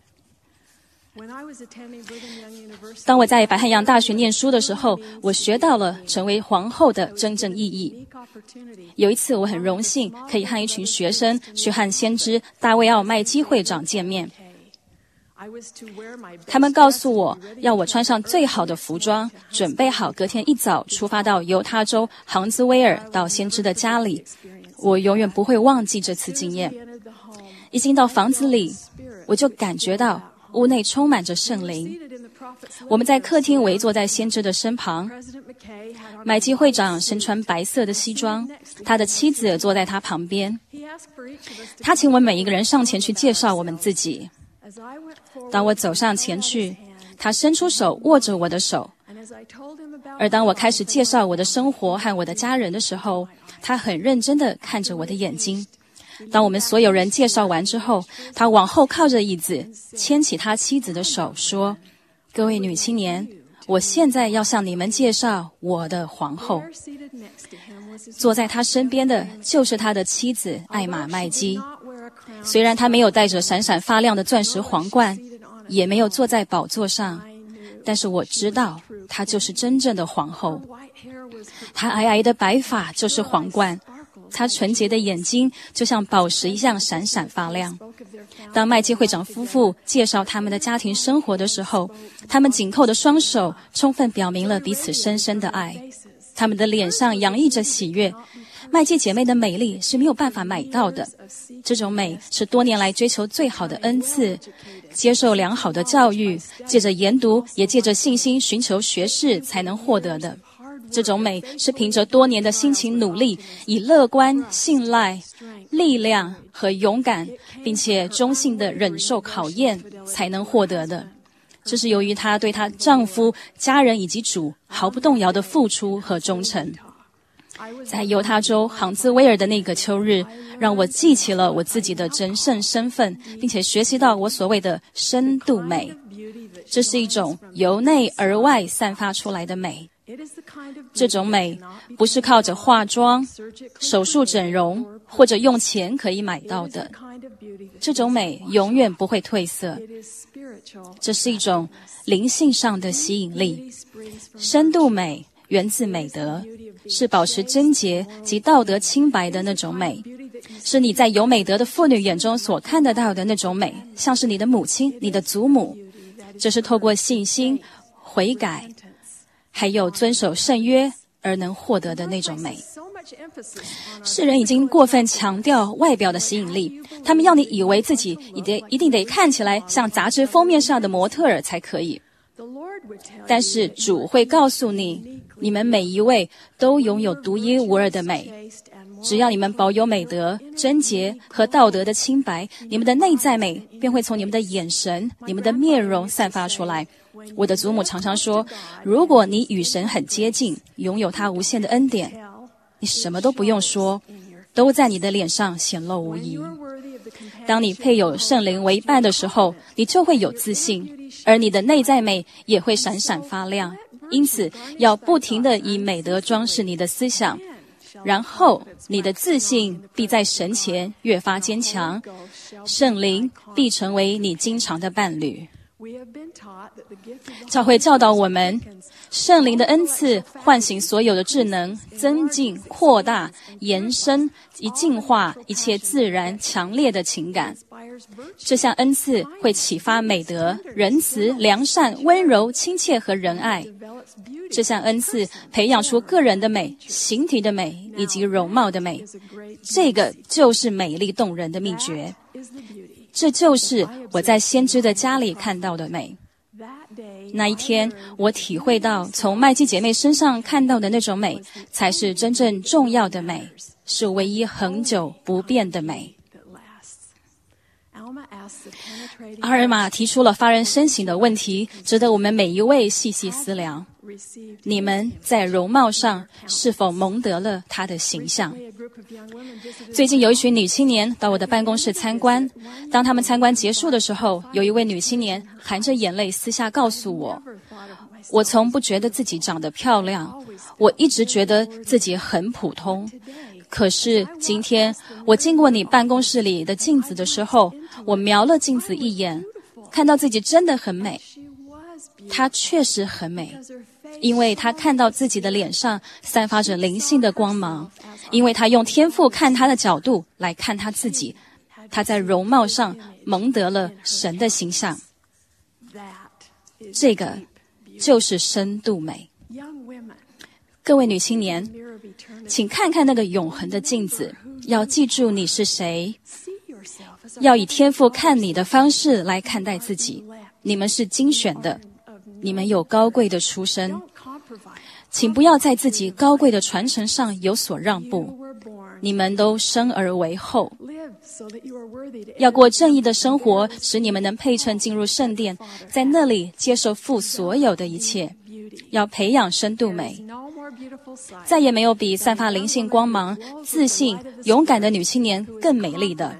当我在白汉阳大学念书的时候，我学到了成为皇后的真正意义。有一次，我很荣幸可以和一群学生去和先知大卫奥麦基会长见面。他们告诉我，要我穿上最好的服装，准备好隔天一早出发到犹他州杭兹威尔到先知的家里。我永远不会忘记这次经验。一进到房子里，我就感觉到屋内充满着圣灵。我们在客厅围坐在先知的身旁，麦基会长身穿白色的西装，他的妻子坐在他旁边。他请我们每一个人上前去介绍我们自己。当我走上前去，他伸出手握着我的手，而当我开始介绍我的生活和我的家人的时候，他很认真地看着我的眼睛。当我们所有人介绍完之后，他往后靠着椅子，牵起他妻子的手，说：各位女青年，我现在要向你们介绍我的皇后。坐在他身边的就是他的妻子艾玛麦基。虽然她没有戴着闪闪发亮的钻石皇冠，也没有坐在宝座上，但是我知道她就是真正的皇后。她皑皑的白发就是皇冠，她纯洁的眼睛就像宝石一样闪闪发亮。当麦基会长夫妇介绍他们的家庭生活的时候，他们紧扣的双手充分表明了彼此深深的爱。他们的脸上洋溢着喜悦， 麦基姐妹的美丽是没有办法买到的，这种美是多年来追求最好的恩赐，接受良好的教育，借着研读，也借着信心寻求学识才能获得的。这种美是凭着多年的辛勤努力，以乐观、信赖、力量和勇敢，并且忠信的忍受考验才能获得的。这是由于她对她丈夫、家人以及主毫不动摇的付出和忠诚。在犹他州杭兹威尔的那个秋日，让我记起了我自己的神圣身份，并且学习到我所谓的深度美。这是一种由内而外散发出来的美。这种美不是靠着化妆、手术整容或者用钱可以买到的。这种美永远不会褪色。这是一种灵性上的吸引力。深度美源自美德，是保持贞洁及道德清白的那种美，是你在有美德的妇女眼中所看得到的那种美，像是你的母亲、你的祖母。这是透过信心、悔改还有遵守圣约而能获得的那种美。世人已经过分强调外表的吸引力，他们要你以为自己一定一定得看起来像杂志封面上的模特儿才可以。但是主会告诉你，你们每一位都拥有独一无二的美。只要你们保有美德、贞洁和道德的清白，你们的内在美便会从你们的眼神、你们的面容散发出来。我的祖母常常说，如果你与神很接近，拥有他无限的恩典，你什么都不用说，都在你的脸上显露无遗。当你配有圣灵为伴的时候，你就会有自信，而你的内在美也会闪闪发亮。因此，要不停地以美德装饰你的思想，然后你的自信必在神前越发坚强，圣灵必成为你经常的伴侣。教会教导我们，圣灵的恩赐唤醒所有的智能，增进、扩大、延伸以净化一切自然强烈的情感。这项恩赐会启发美德、仁慈、良善、温柔、亲切和仁爱。这项恩赐培养出个人的美、形体的美以及容貌的美。这个就是美丽动人的秘诀。这就是我在先知的家里看到的美。那一天，我体会到从麦基姐妹身上看到的那种美，才是真正重要的美，是唯一恒久不变的美。阿尔玛提出了发人深省的问题，值得我们每一位细细思量。你们在容貌上是否蒙得了他的形象？最近有一群女青年到我的办公室参观，当他们参观结束的时候，有一位女青年含着眼泪私下告诉我，我从不觉得自己长得漂亮，我一直觉得自己很普通。可是今天我经过你办公室里的镜子的时候，我瞄了镜子一眼，看到自己真的很美。她确实很美，因为她看到自己的脸上散发着灵性的光芒，因为她用天赋看她的角度来看她自己，她在容貌上蒙得了神的形象。这个就是深度美。各位女青年，请看看那个永恒的镜子，要记住你是谁，要以天赋看你的方式来看待自己。你们是精选的，你们有高贵的出身，请不要在自己高贵的传承上有所让步。你们都生而为后，要过正义的生活，使你们能配称进入圣殿，在那里接受父所有的一切。要培养深度美，再也没有比散发灵性光芒、自信、勇敢的女青年更美丽的，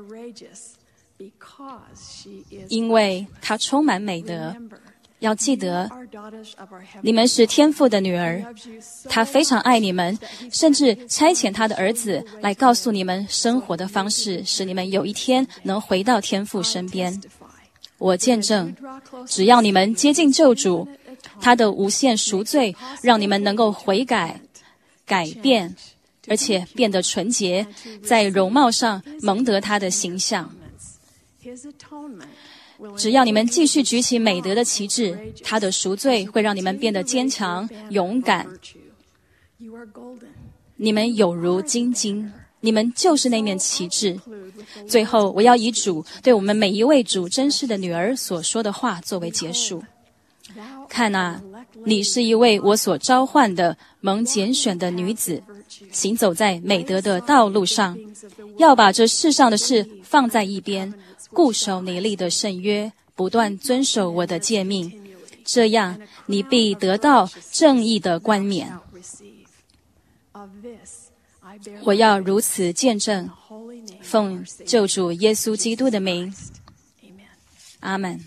因为她充满美德。要记得，你们是天父的女儿，他非常爱你们，甚至差遣他的儿子来告诉你们生活的方式，使你们有一天能回到天父身边。我见证，只要你们接近救主，他的无限赎罪让你们能够悔改、改变，而且变得纯洁，在容貌上蒙得他的形象。只要你们继续举起美德的旗帜，他的赎罪会让你们变得坚强、勇敢。 你们有如金晶，你们就是那面旗帜。最后，我要以主对我们每一位主真实的女儿所说的话作为结束。看啊，你是一位我所召唤的蒙拣选的女子，行走在美德的道路上，要把这世上的事放在一边，固守你立的圣约，不断遵守我的诫命，这样你必得到正义的冠冕。我要如此见证，奉救主耶稣基督的名，阿们。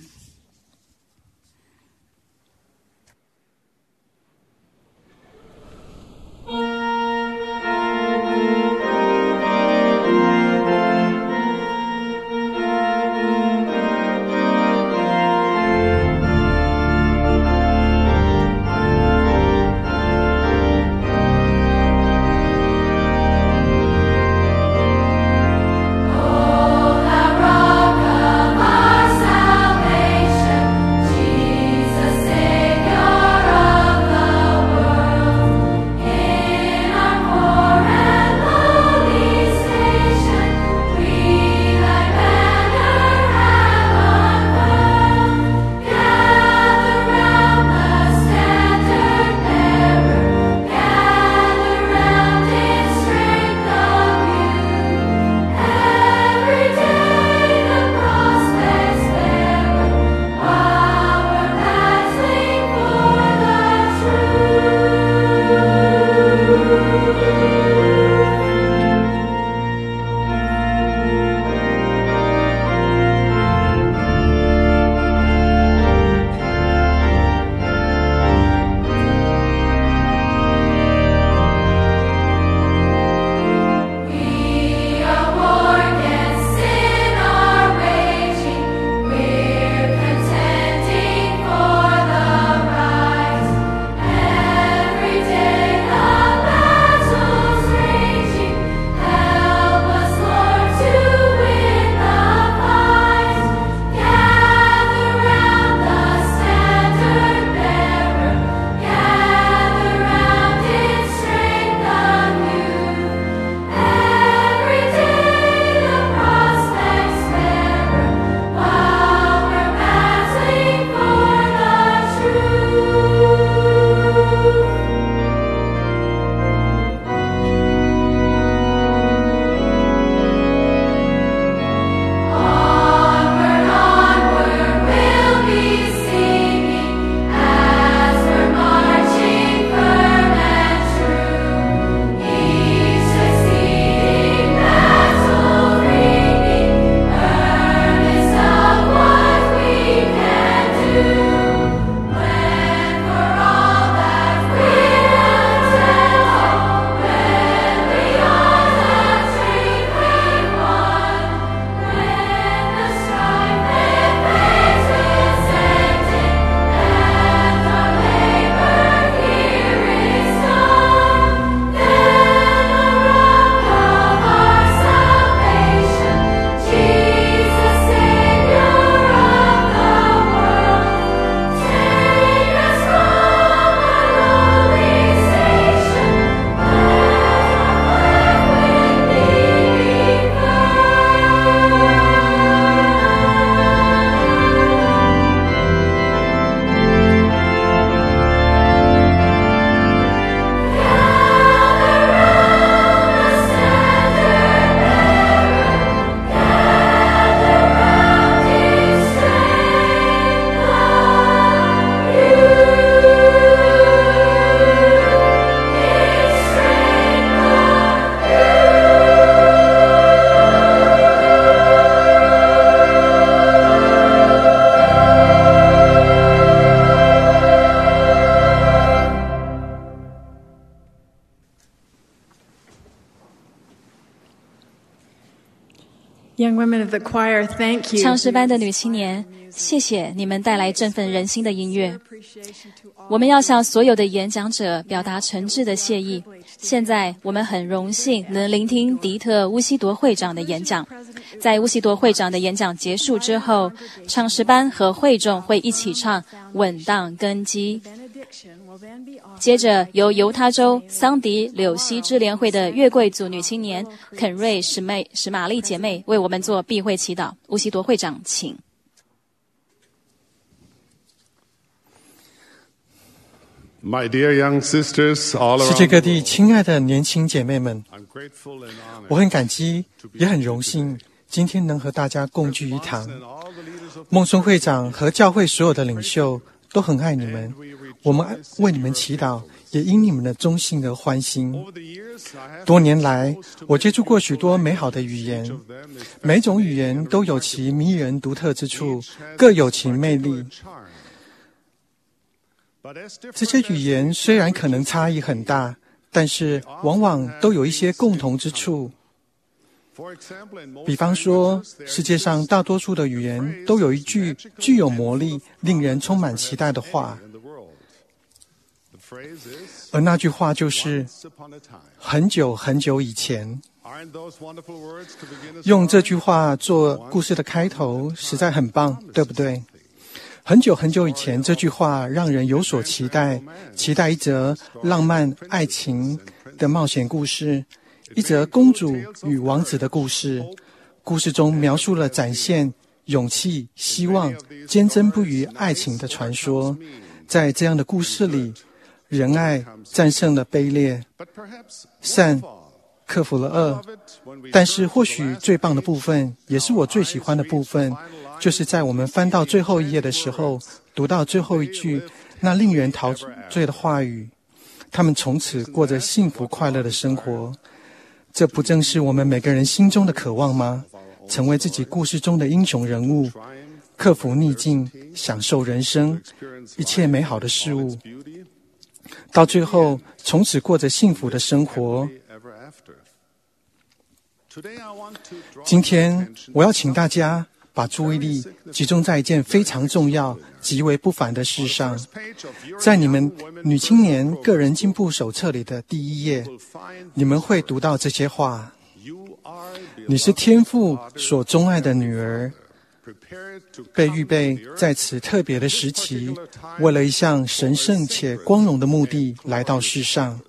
唱诗班的女青年，谢谢你们带来振奋人心的音乐。我们要向所有的演讲者表达诚挚的谢意。现在我们很荣幸能聆听迪特·乌西铎会长的演讲。在乌西铎会长的演讲结束之后，唱诗班和会众会一起唱《稳当根基》。 接着由犹他州桑迪柳溪支联会的月桂组女青年肯瑞史妹史玛丽姐妹为我们做闭会祈祷。乌西多会长，请。 My dear young sisters, all 世 around 界各 the 地 world, 亲爱的年轻姐妹们， I'm grateful and honored 我很感激，也很荣幸，今天能和大家共聚一堂。 and all the leaders of 孟孙会长和教会所有的领袖都很爱你们，我们为你们祈祷，也因你们的忠信而欢欣。 over the years. I have 多年来，我接触过许多美好的语言， them is 每种语言都有其迷人独特之处，各有其魅力。 charm. But as 这些语言虽然可能差异很大，但是往往都有一些共同之处。 for example, in most 比方说， languages, there 世界上大多数的语言都有一句具有魔力、令人充满期待的话， in the world. The phrase is 而那句话就是 "Once upon a time." 很久很久以前。 Aren't those wonderful words to begin a 用这 story? 句话做故事的开头，实在很棒，对不对？很久很久以前，这句话让人有所期待，期待一则浪漫爱情的冒险故事，一则公主与王子的故事。故事中描述了展现勇气、希望、坚贞不渝爱情的传说。在这样的故事里，仁爱战胜了卑劣， But perhaps 善克服了恶。 when we 但是或许最棒的部分，也是我最喜欢的部分，就是在我们翻到最后一页的时候，读到最后一句那令人陶醉的话语，他们从此过着幸福快乐的生活。这不正是我们每个人心中的渴望吗？成为自己故事中的英雄人物，克服逆境，享受人生一切美好的事物， beauty 到最后从此过着幸福的生活。 ever after. Today I want to draw 今天我要请大家把注意力集中在一件非常重要、极为不凡的事上。 page of your 在你们女青年个人进步手册里的第一页， find 你们会读到这些话： you are 你是天父所钟爱的女儿， prepared to 被预备在此特别的时期，为了一项神圣且光荣的目的来到世上。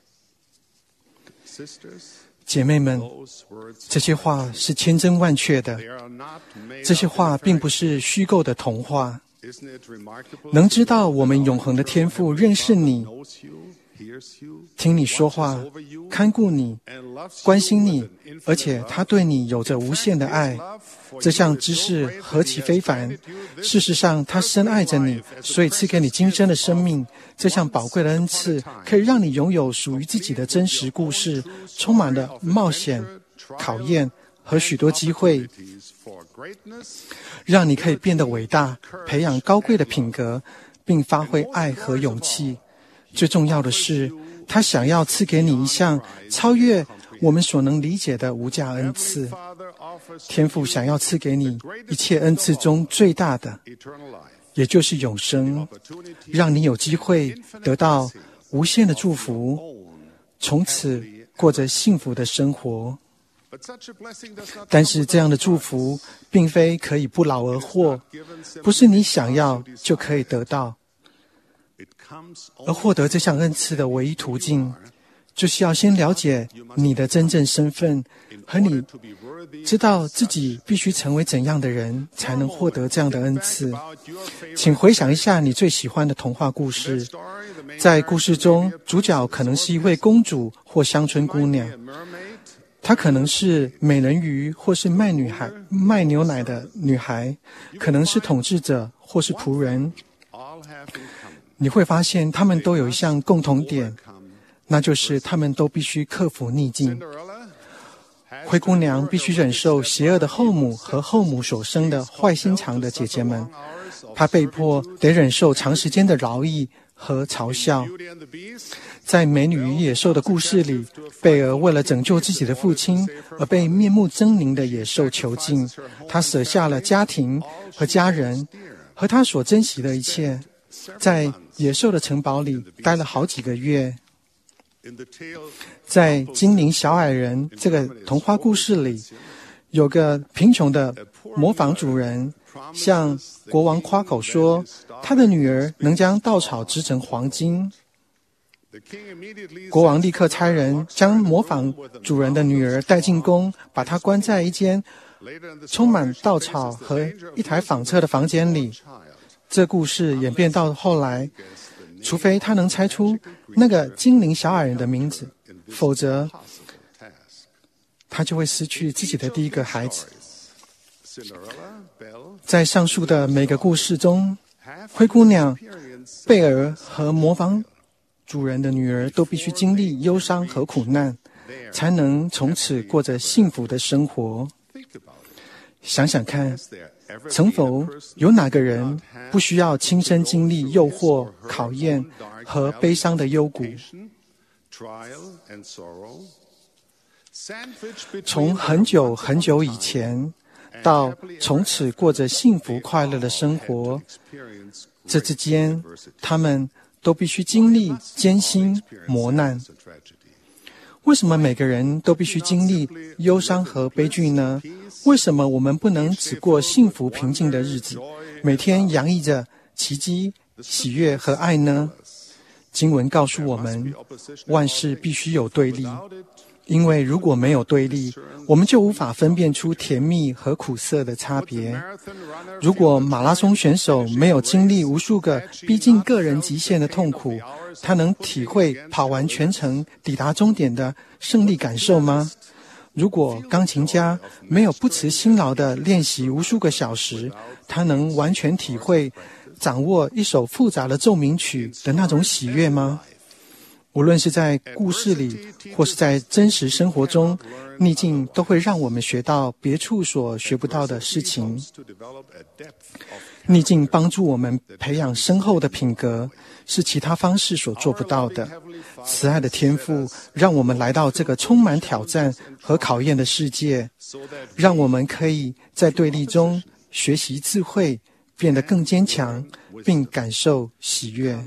sisters. 姐妹们， Those words 这些话是千真万确的， they are not made 这些 up 话 in 并不 fact. 是虚构的童话。 Isn't it remarkable? 能知道我们永恒的天父认识你， knows you, hears you, 听你说话，看顾你， and loves 关 you 心 with 你 an，infinite 而且 love. 他对你有着无限的爱。这项知识何其非凡！事实上，他深爱着你，所以赐给你今生的生命。这项宝贵的恩赐，可以让你拥有属于自己的真实故事，充满了冒险、考验和许多机会， for greatness, 让你可以变得伟大，培养高贵的品格，并发挥爱和勇气。最重要的是，他想要赐给你一项超越我们所能理解的无价恩赐。 Father offers 天父想要赐给你一切恩赐中最大的， eternal life, 也就是永生，让你有机会得到无限的祝福，从此过着幸福的生活。 but such a blessing does not 但是这样的祝福并非可以不劳而获，不是你想要就可以得到。 it comes 而获得这项恩赐的唯一途径，就是要先了解你的真正身份，和你 to be worthy 知道自己必须成为怎样的人，才能获得这样的恩赐。 about your favorite 请回想一下你最喜欢的童话故事。 story. The main 在故事中，主角可能是一位公主或乡村姑娘， mermaid 她可能是美人鱼或是卖女孩、卖牛奶的女孩，可能是统治者或是仆人。 all have in common. 你会发现，他们都有一项共同点，那就是他们都必须克服逆境。 Cinderella 灰姑娘必须忍受邪恶的后母和后母所生的坏心肠的姐姐们，她被迫得忍受长时间的劳役和嘲笑。 Beauty and the Beast 在《美女与野兽》的故事里，贝儿为了拯救自己的父亲而被面目狰狞的野兽囚禁，她舍下了家庭和家人，和她所珍惜的一切，在野兽的城堡里待了好几个月。 in the tale 在精灵小矮人这个童话故事里，有个贫穷的磨坊主人， 向国王夸口说，他的女儿能将稻草织成黄金。国王立刻差人将模仿主人的女儿带进宫，把她关在一间充满稻草和一台纺车的房间里。这故事演变到后来，除非他能猜出那个精灵小矮人的名字，否则他就会失去自己的第一个孩子。在上述的每个故事中，灰姑娘、贝儿和模仿主人的女儿都必须经历忧伤和苦难，才能从此过着幸福的生活。想想看，曾否有哪个人不需要亲身经历诱惑、考验和悲伤的幽谷？从很久很久以前到从此过着幸福快乐的生活，这之间他们都必须经历艰辛磨难。为什么每个人都必须经历忧伤和悲剧呢？为什么我们不能只过幸福平静的日子，每天洋溢着奇迹、喜悦和爱呢？经文告诉我们，万事必须有对立，因为如果没有对立，我们就无法分辨出甜蜜和苦涩的差别。如果马拉松选手没有经历无数个逼近个人极限的痛苦，他能体会跑完全程抵达终点的胜利感受吗？如果钢琴家没有不辞辛劳地练习无数个小时，他能完全体会掌握一首复杂的奏鸣曲的那种喜悦吗？无论是在故事里或是在真实生活中，逆境都会让我们学到别处所学不到的事情。逆境帮助我们培养深厚的品格，是其他方式所做不到的。慈爱的天父让我们来到这个充满挑战和考验的世界，让我们可以在对立中学习智慧，变得更坚强，并感受喜悦。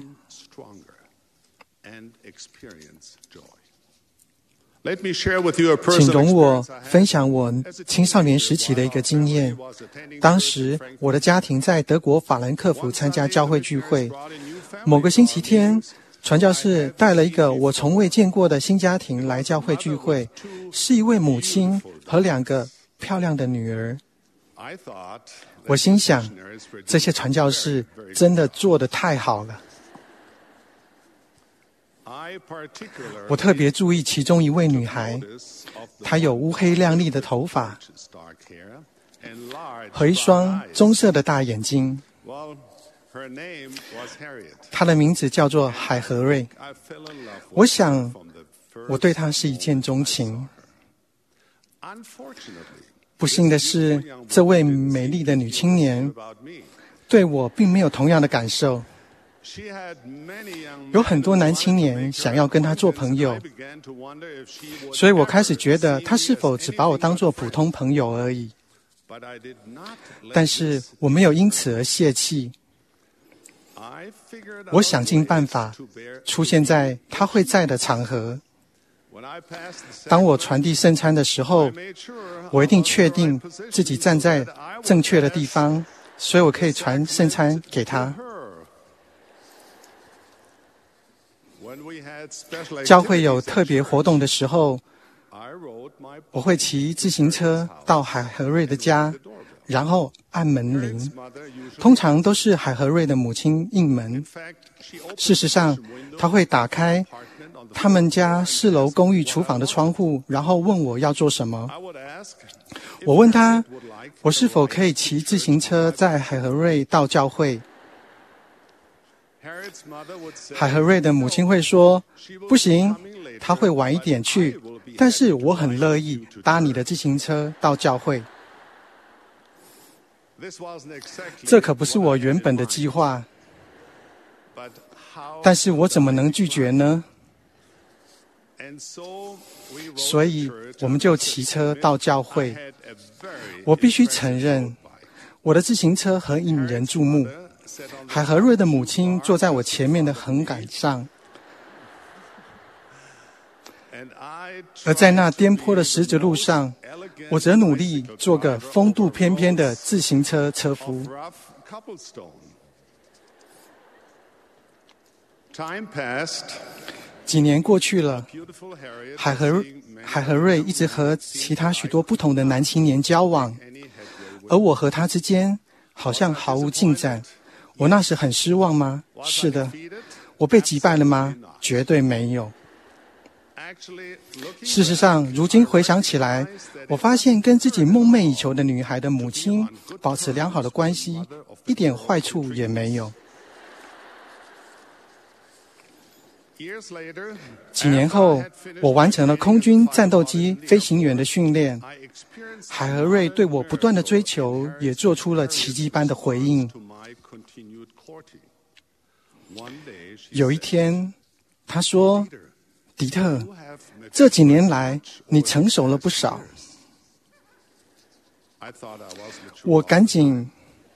请容我分享我青少年时期的一个经验。当时我的家庭在德国法兰克福参加教会聚会，某个星期天，传教士带了一个我从未见过的新家庭来教会聚会，是一位母亲和两个漂亮的女儿。我心想，这些传教士真的做得太好了。我特别注意其中一位女孩，她有乌黑亮丽的头发和一双棕色的大眼睛。她的名字叫做海和瑞。我想我对她是一见钟情。不幸的是，这位美丽的女青年对我并没有同样的感受。有很多男青年想要跟她做朋友，所以我开始觉得她是否只把我当作普通朋友而已。但是我没有因此而泄气。我想尽办法出现在她会在的场合。当我传递圣餐的时候，我一定确定自己站在正确的地方，所以我可以传圣餐给她。教会有特别活动的时候，我会骑自行车到海和瑞的家，然后按门铃。通常都是海和瑞的母亲应门。事实上，她会打开他们家四楼公寓厨房的窗户，然后问我要做什么。我问她，我是否可以骑自行车载海和瑞到教会。海和瑞的母亲会说，不行，他会晚一点去，但是我很乐意搭你的自行车到教会。这可不是我原本的计划，但是我怎么能拒绝呢？所以我们就骑车到教会。我必须承认，我的自行车很引人注目。海和瑞的母亲坐在我前面的横杆上，而在那颠簸的石子路上， 我则努力做个风度翩翩的自行车车夫。几年过去了，海和海和瑞一直和其他许多不同的男青年交往，而我和他之间好像毫无进展。我那时很失望吗？是的。我被击败了吗？绝对没有。事实上，如今回想起来，我发现跟自己梦寐以求的女孩的母亲保持良好的关系，一点坏处也没有。几年后，我完成了空军战斗机飞行员的训练。海和瑞对我不断的追求，也做出了奇迹般的回应。有一天，他说：“迪特，这几年来你成熟了不少。”我赶紧，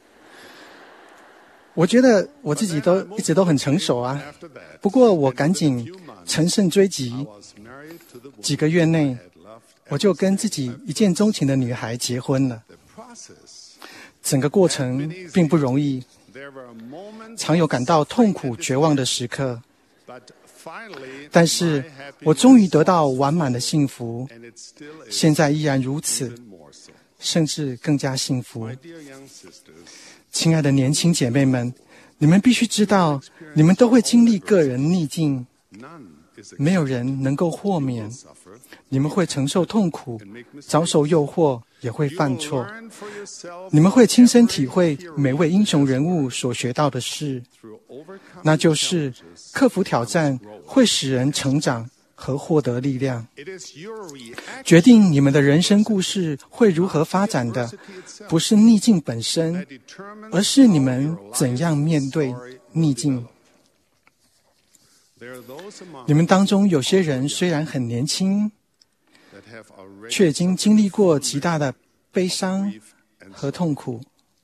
我觉得我自己都一直都很成熟啊。不过我赶紧乘胜追击，几个月内，我就跟自己一见钟情的女孩结婚了。整个过程并不容易。常有感到痛苦绝望的时刻，但是我终于得到完满的幸福，现在依然如此，甚至更加幸福。亲爱的年轻姐妹们，你们必须知道，你们都会经历个人逆境，没有人能够豁免。你们会承受痛苦，遭受诱惑，也会犯错。你们会亲身体会每位英雄人物所学到的事，那就是克服挑战会使人成长和获得力量。决定你们的人生故事会如何发展的，不是逆境本身，而是你们怎样面对逆境。你们当中有些人虽然很年轻，却已经经历过极大的悲伤和痛苦。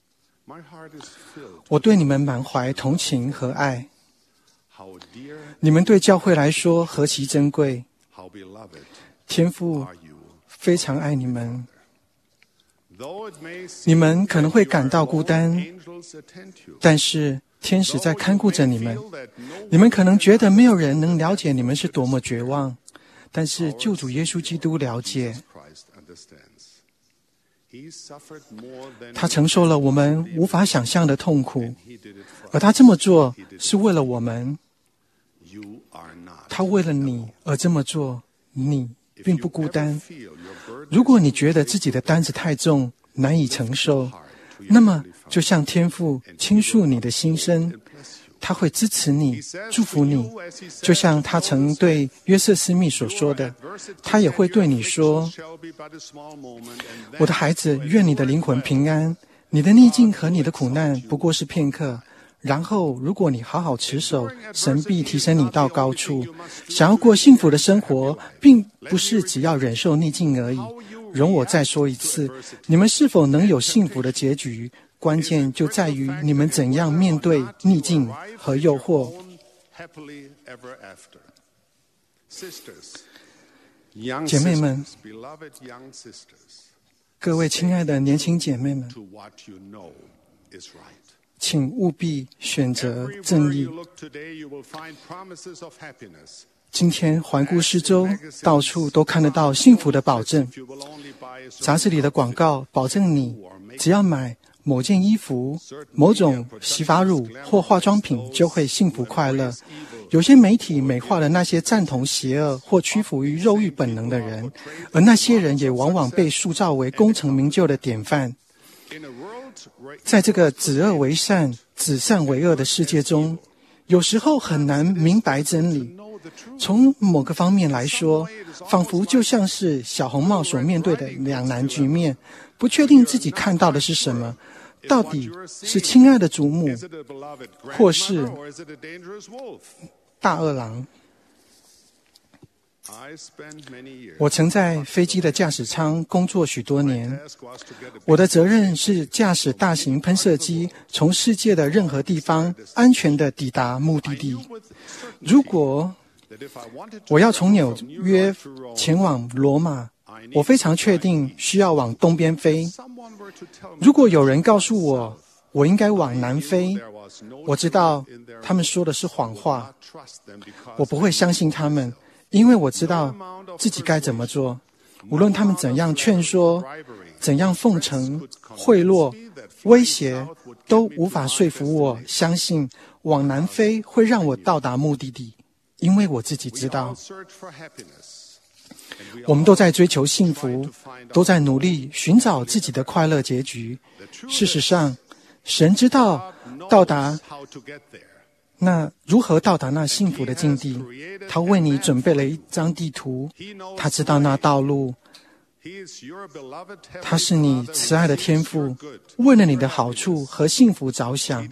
我对你们满怀同情和爱。你们对教会来说何其珍贵！天父非常爱你们。你们可能会感到孤单，但是天使在看顾着你们。你们可能觉得没有人能了解你们是多么绝望，但是救主耶稣基督了解。他承受了我们无法想象的痛苦，而他这么做是为了我们。他为了你而这么做，你并不孤单。如果你觉得自己的担子太重，难以承受，那么就向天父倾诉你的心声，他会支持你，祝福你。就像他曾对约瑟斯密所说的，他也会对你说：我的孩子，愿你的灵魂平安。你的逆境和你的苦难不过是片刻，然后如果你好好持守，神必提升你到高处。想要过幸福的生活，并不是只要忍受逆境而已。容我再说一次，你们是否能有幸福的结局，关键就在于你们怎样面对逆境和诱惑。姐妹们，各位亲爱的年轻姐妹们，请务必选择正义。今天环顾四周，到处都看得到幸福的保证。杂志里的广告保证你只要买某件衣服、某种洗发乳或化妆品就会幸福快乐。有些媒体美化了那些赞同邪恶或屈服于肉欲本能的人，而那些人也往往被塑造为功成名就的典范。在这个指恶为善、指善为恶的世界中，有时候很难明白真理。从某个方面来说，仿佛就像是小红帽所面对的两难局面，不确定自己看到的是什么，到底是亲爱的祖母，或是大恶狼。我曾在飞机的驾驶舱工作许多年，我的责任是驾驶大型喷射机从世界的任何地方安全地抵达目的地。如果我要从纽约前往罗马我非常确定需要往东边飞。如果有人告诉我我应该往南飞，我知道他们说的是谎话，我不会相信他们，因为我知道自己该怎么做。无论他们怎样劝说，怎样奉承、贿赂、威胁，都无法说服我相信往南飞会让我到达目的地，因为我自己知道，我们都在追求幸福，都在努力寻找自己的快乐结局。事实上，神知道到达那如何到达那幸福的境地，他为你准备了一张地图，他知道那道路。他是你慈爱的天父，为了你的好处和幸福着想。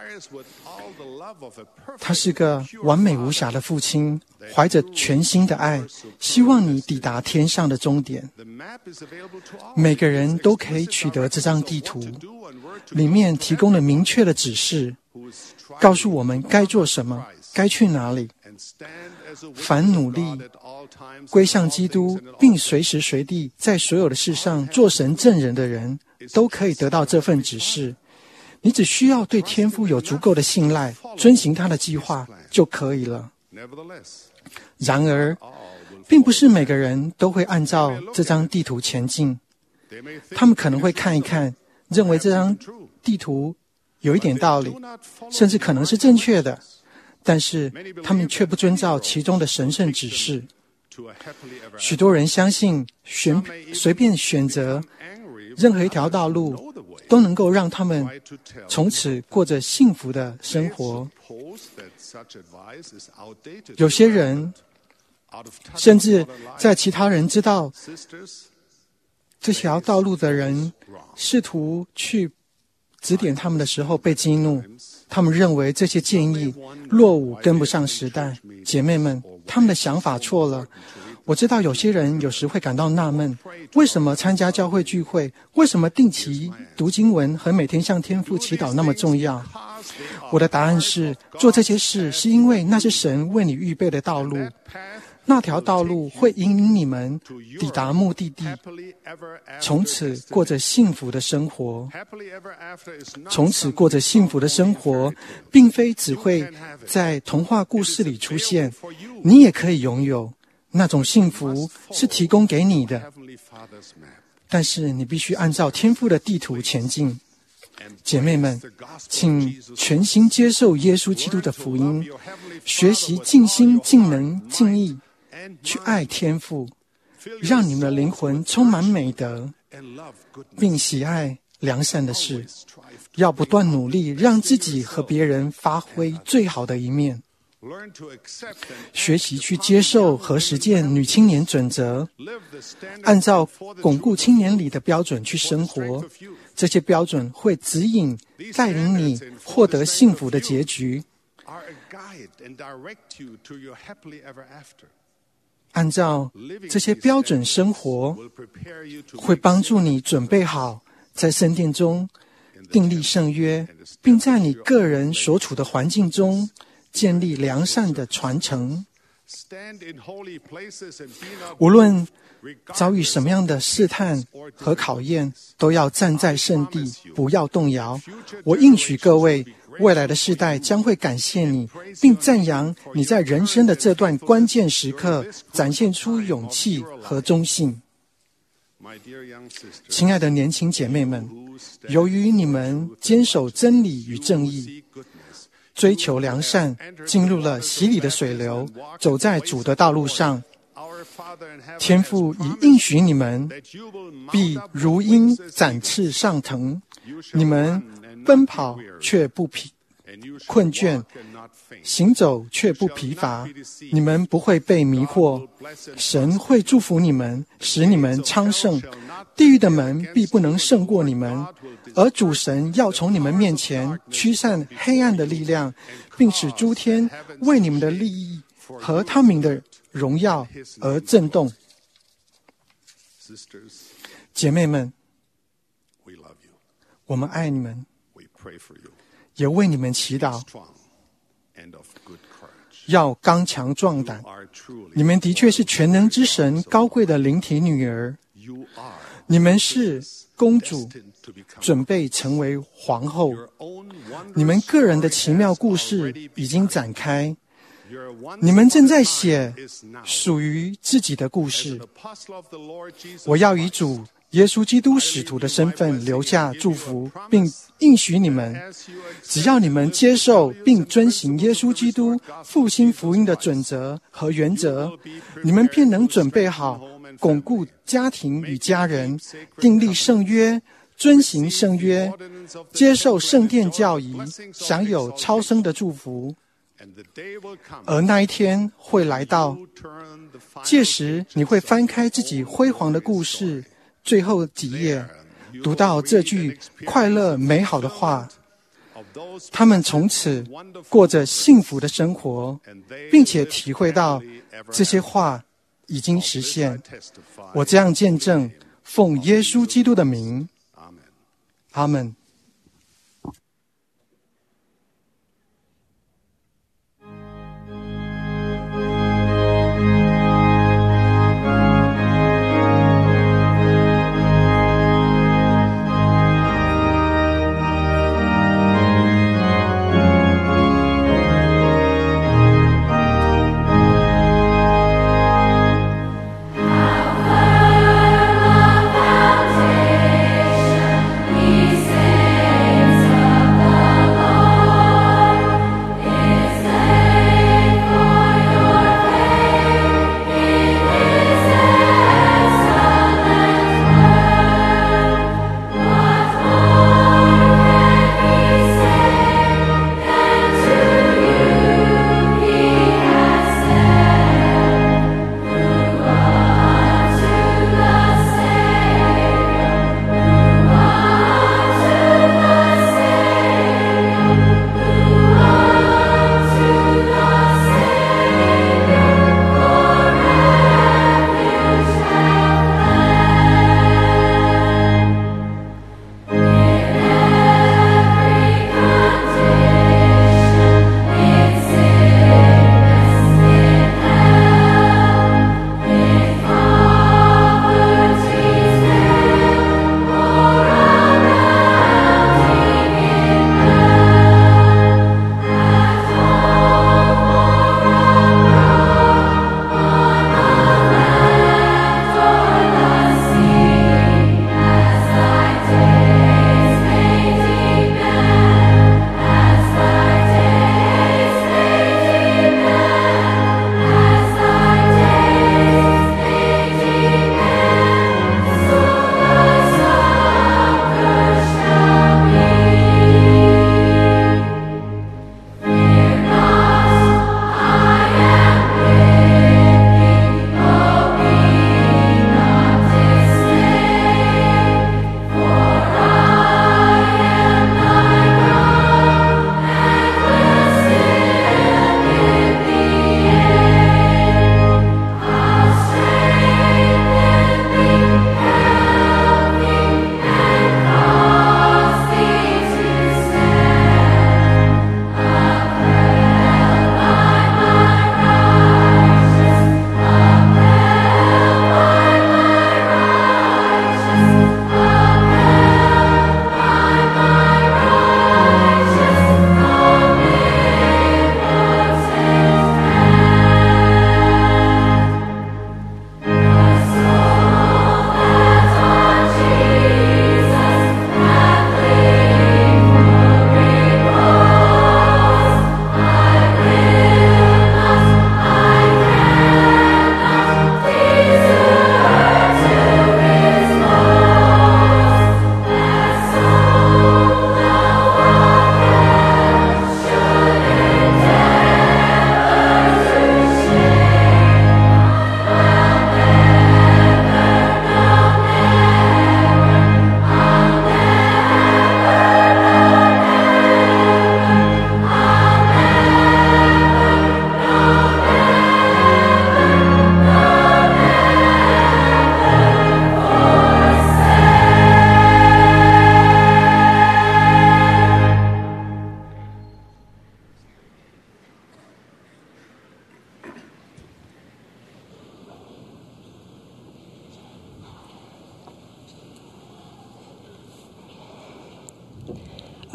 他是个完美无瑕的父亲，怀着全心的爱，希望你抵达天上的终点。每个人都可以取得这张地图，里面提供了明确的指示，告诉我们该做什么，该去哪里。凡努力归向基督，并随时随地在所有的事上做神证人的人，都可以得到这份指示。你只需要对天父有足够的信赖，遵行他的计划就可以了。然而，并不是每个人都会按照这张地图前进。他们可能会看一看，认为这张地图有一点道理，甚至可能是正确的，但是他们却不遵照其中的神圣指示。许多人相信选随便选择任何一条道路都能够让他们从此过着幸福的生活。有些人甚至在其他人知道这条道路的人试图去指点他们的时候被激怒，他们认为这些建议落伍，跟不上时代。姐妹们，他们的想法错了。我知道有些人有时会感到纳闷，为什么参加教会聚会，为什么定期读经文和每天向天父祈祷那么重要？我的答案是，做这些事是因为那是神为你预备的道路，那条道路会引领你们抵达目的地，从此过着幸福的生活。从此过着幸福的生活，并非只会在童话故事里出现，你也可以拥有。那种幸福是提供给你的，但是你必须按照天父的地图前进。姐妹们，请全心接受耶稣基督的福音，学习尽心尽能尽意去爱天父，让你们的灵魂充满美德，并喜爱良善的事，要不断努力让自己和别人发挥最好的一面。学习去接受和实践女青年准则，按照巩固青年里的标准去生活。这些标准会指引带领你获得幸福的结局。按照这些标准生活，会帮助你准备好在圣殿中订立圣约，并在你个人所处的环境中建立良善的传承。无论遭遇什么样的试探和考验，都要站在圣地，不要动摇。我应许各位，未来的世代将会感谢你，并赞扬你在人生的这段关键时刻展现出勇气和忠信。亲爱的年轻姐妹们，由于你们坚守真理与正义，追求良善，进入了洗礼的水流，走在主的道路上。天父已应许你们，必如鹰展翅上腾，你们奔跑却不疲困倦，行走却不疲乏，你们不会被迷惑。神会祝福你们，使你们昌盛，地狱的门必不能胜过你们。而主神要从你们面前驱散黑暗的力量，并使诸天为你们的利益和他名的荣耀而震动。姐妹们，我们爱你们，也为你们祈祷。 要刚强壮胆。你们的确是全能之神高贵的灵体女儿，你们是公主，准备成为皇后。你们个人的奇妙故事已经展开，你们正在写属于自己的故事。我要以主耶稣基督使徒的身份留下祝福，并应许你们，只要你们接受并遵行耶稣基督复兴福音的准则和原则，你们便能准备好巩固家庭与家人，订立圣约，遵行圣约，接受圣殿教仪，享有超生的祝福。而那一天会来到，届时你会翻开自己辉煌的故事最后几页，读到这句快乐美好的话，他们从此过着幸福的生活，并且体会到这些话已经实现。我这样见证，奉耶稣基督的名，阿们。 Foundation, we say.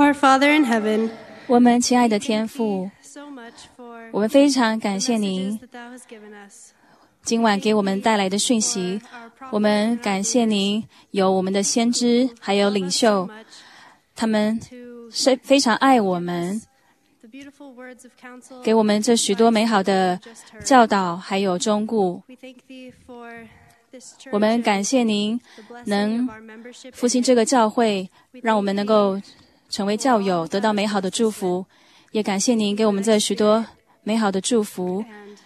Our Father in heaven, 我们亲爱的天父，我们非常感谢您今晚给我们带来的讯息。我们感谢您有我们的先知还有领袖，他们是非常爱我们，给我们这许多美好的教导还有忠告。我们感谢您能复兴这个教会，让我们能够成为教友，得到美好的祝福。也感谢您给我们这许多美好的祝福，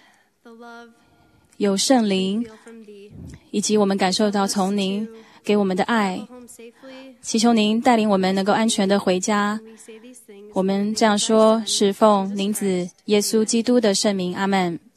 有圣灵，以及我们感受到从您给我们的爱。祈求您带领我们能够安全的回家。我们这样说，是奉您子耶稣基督的圣名，阿们。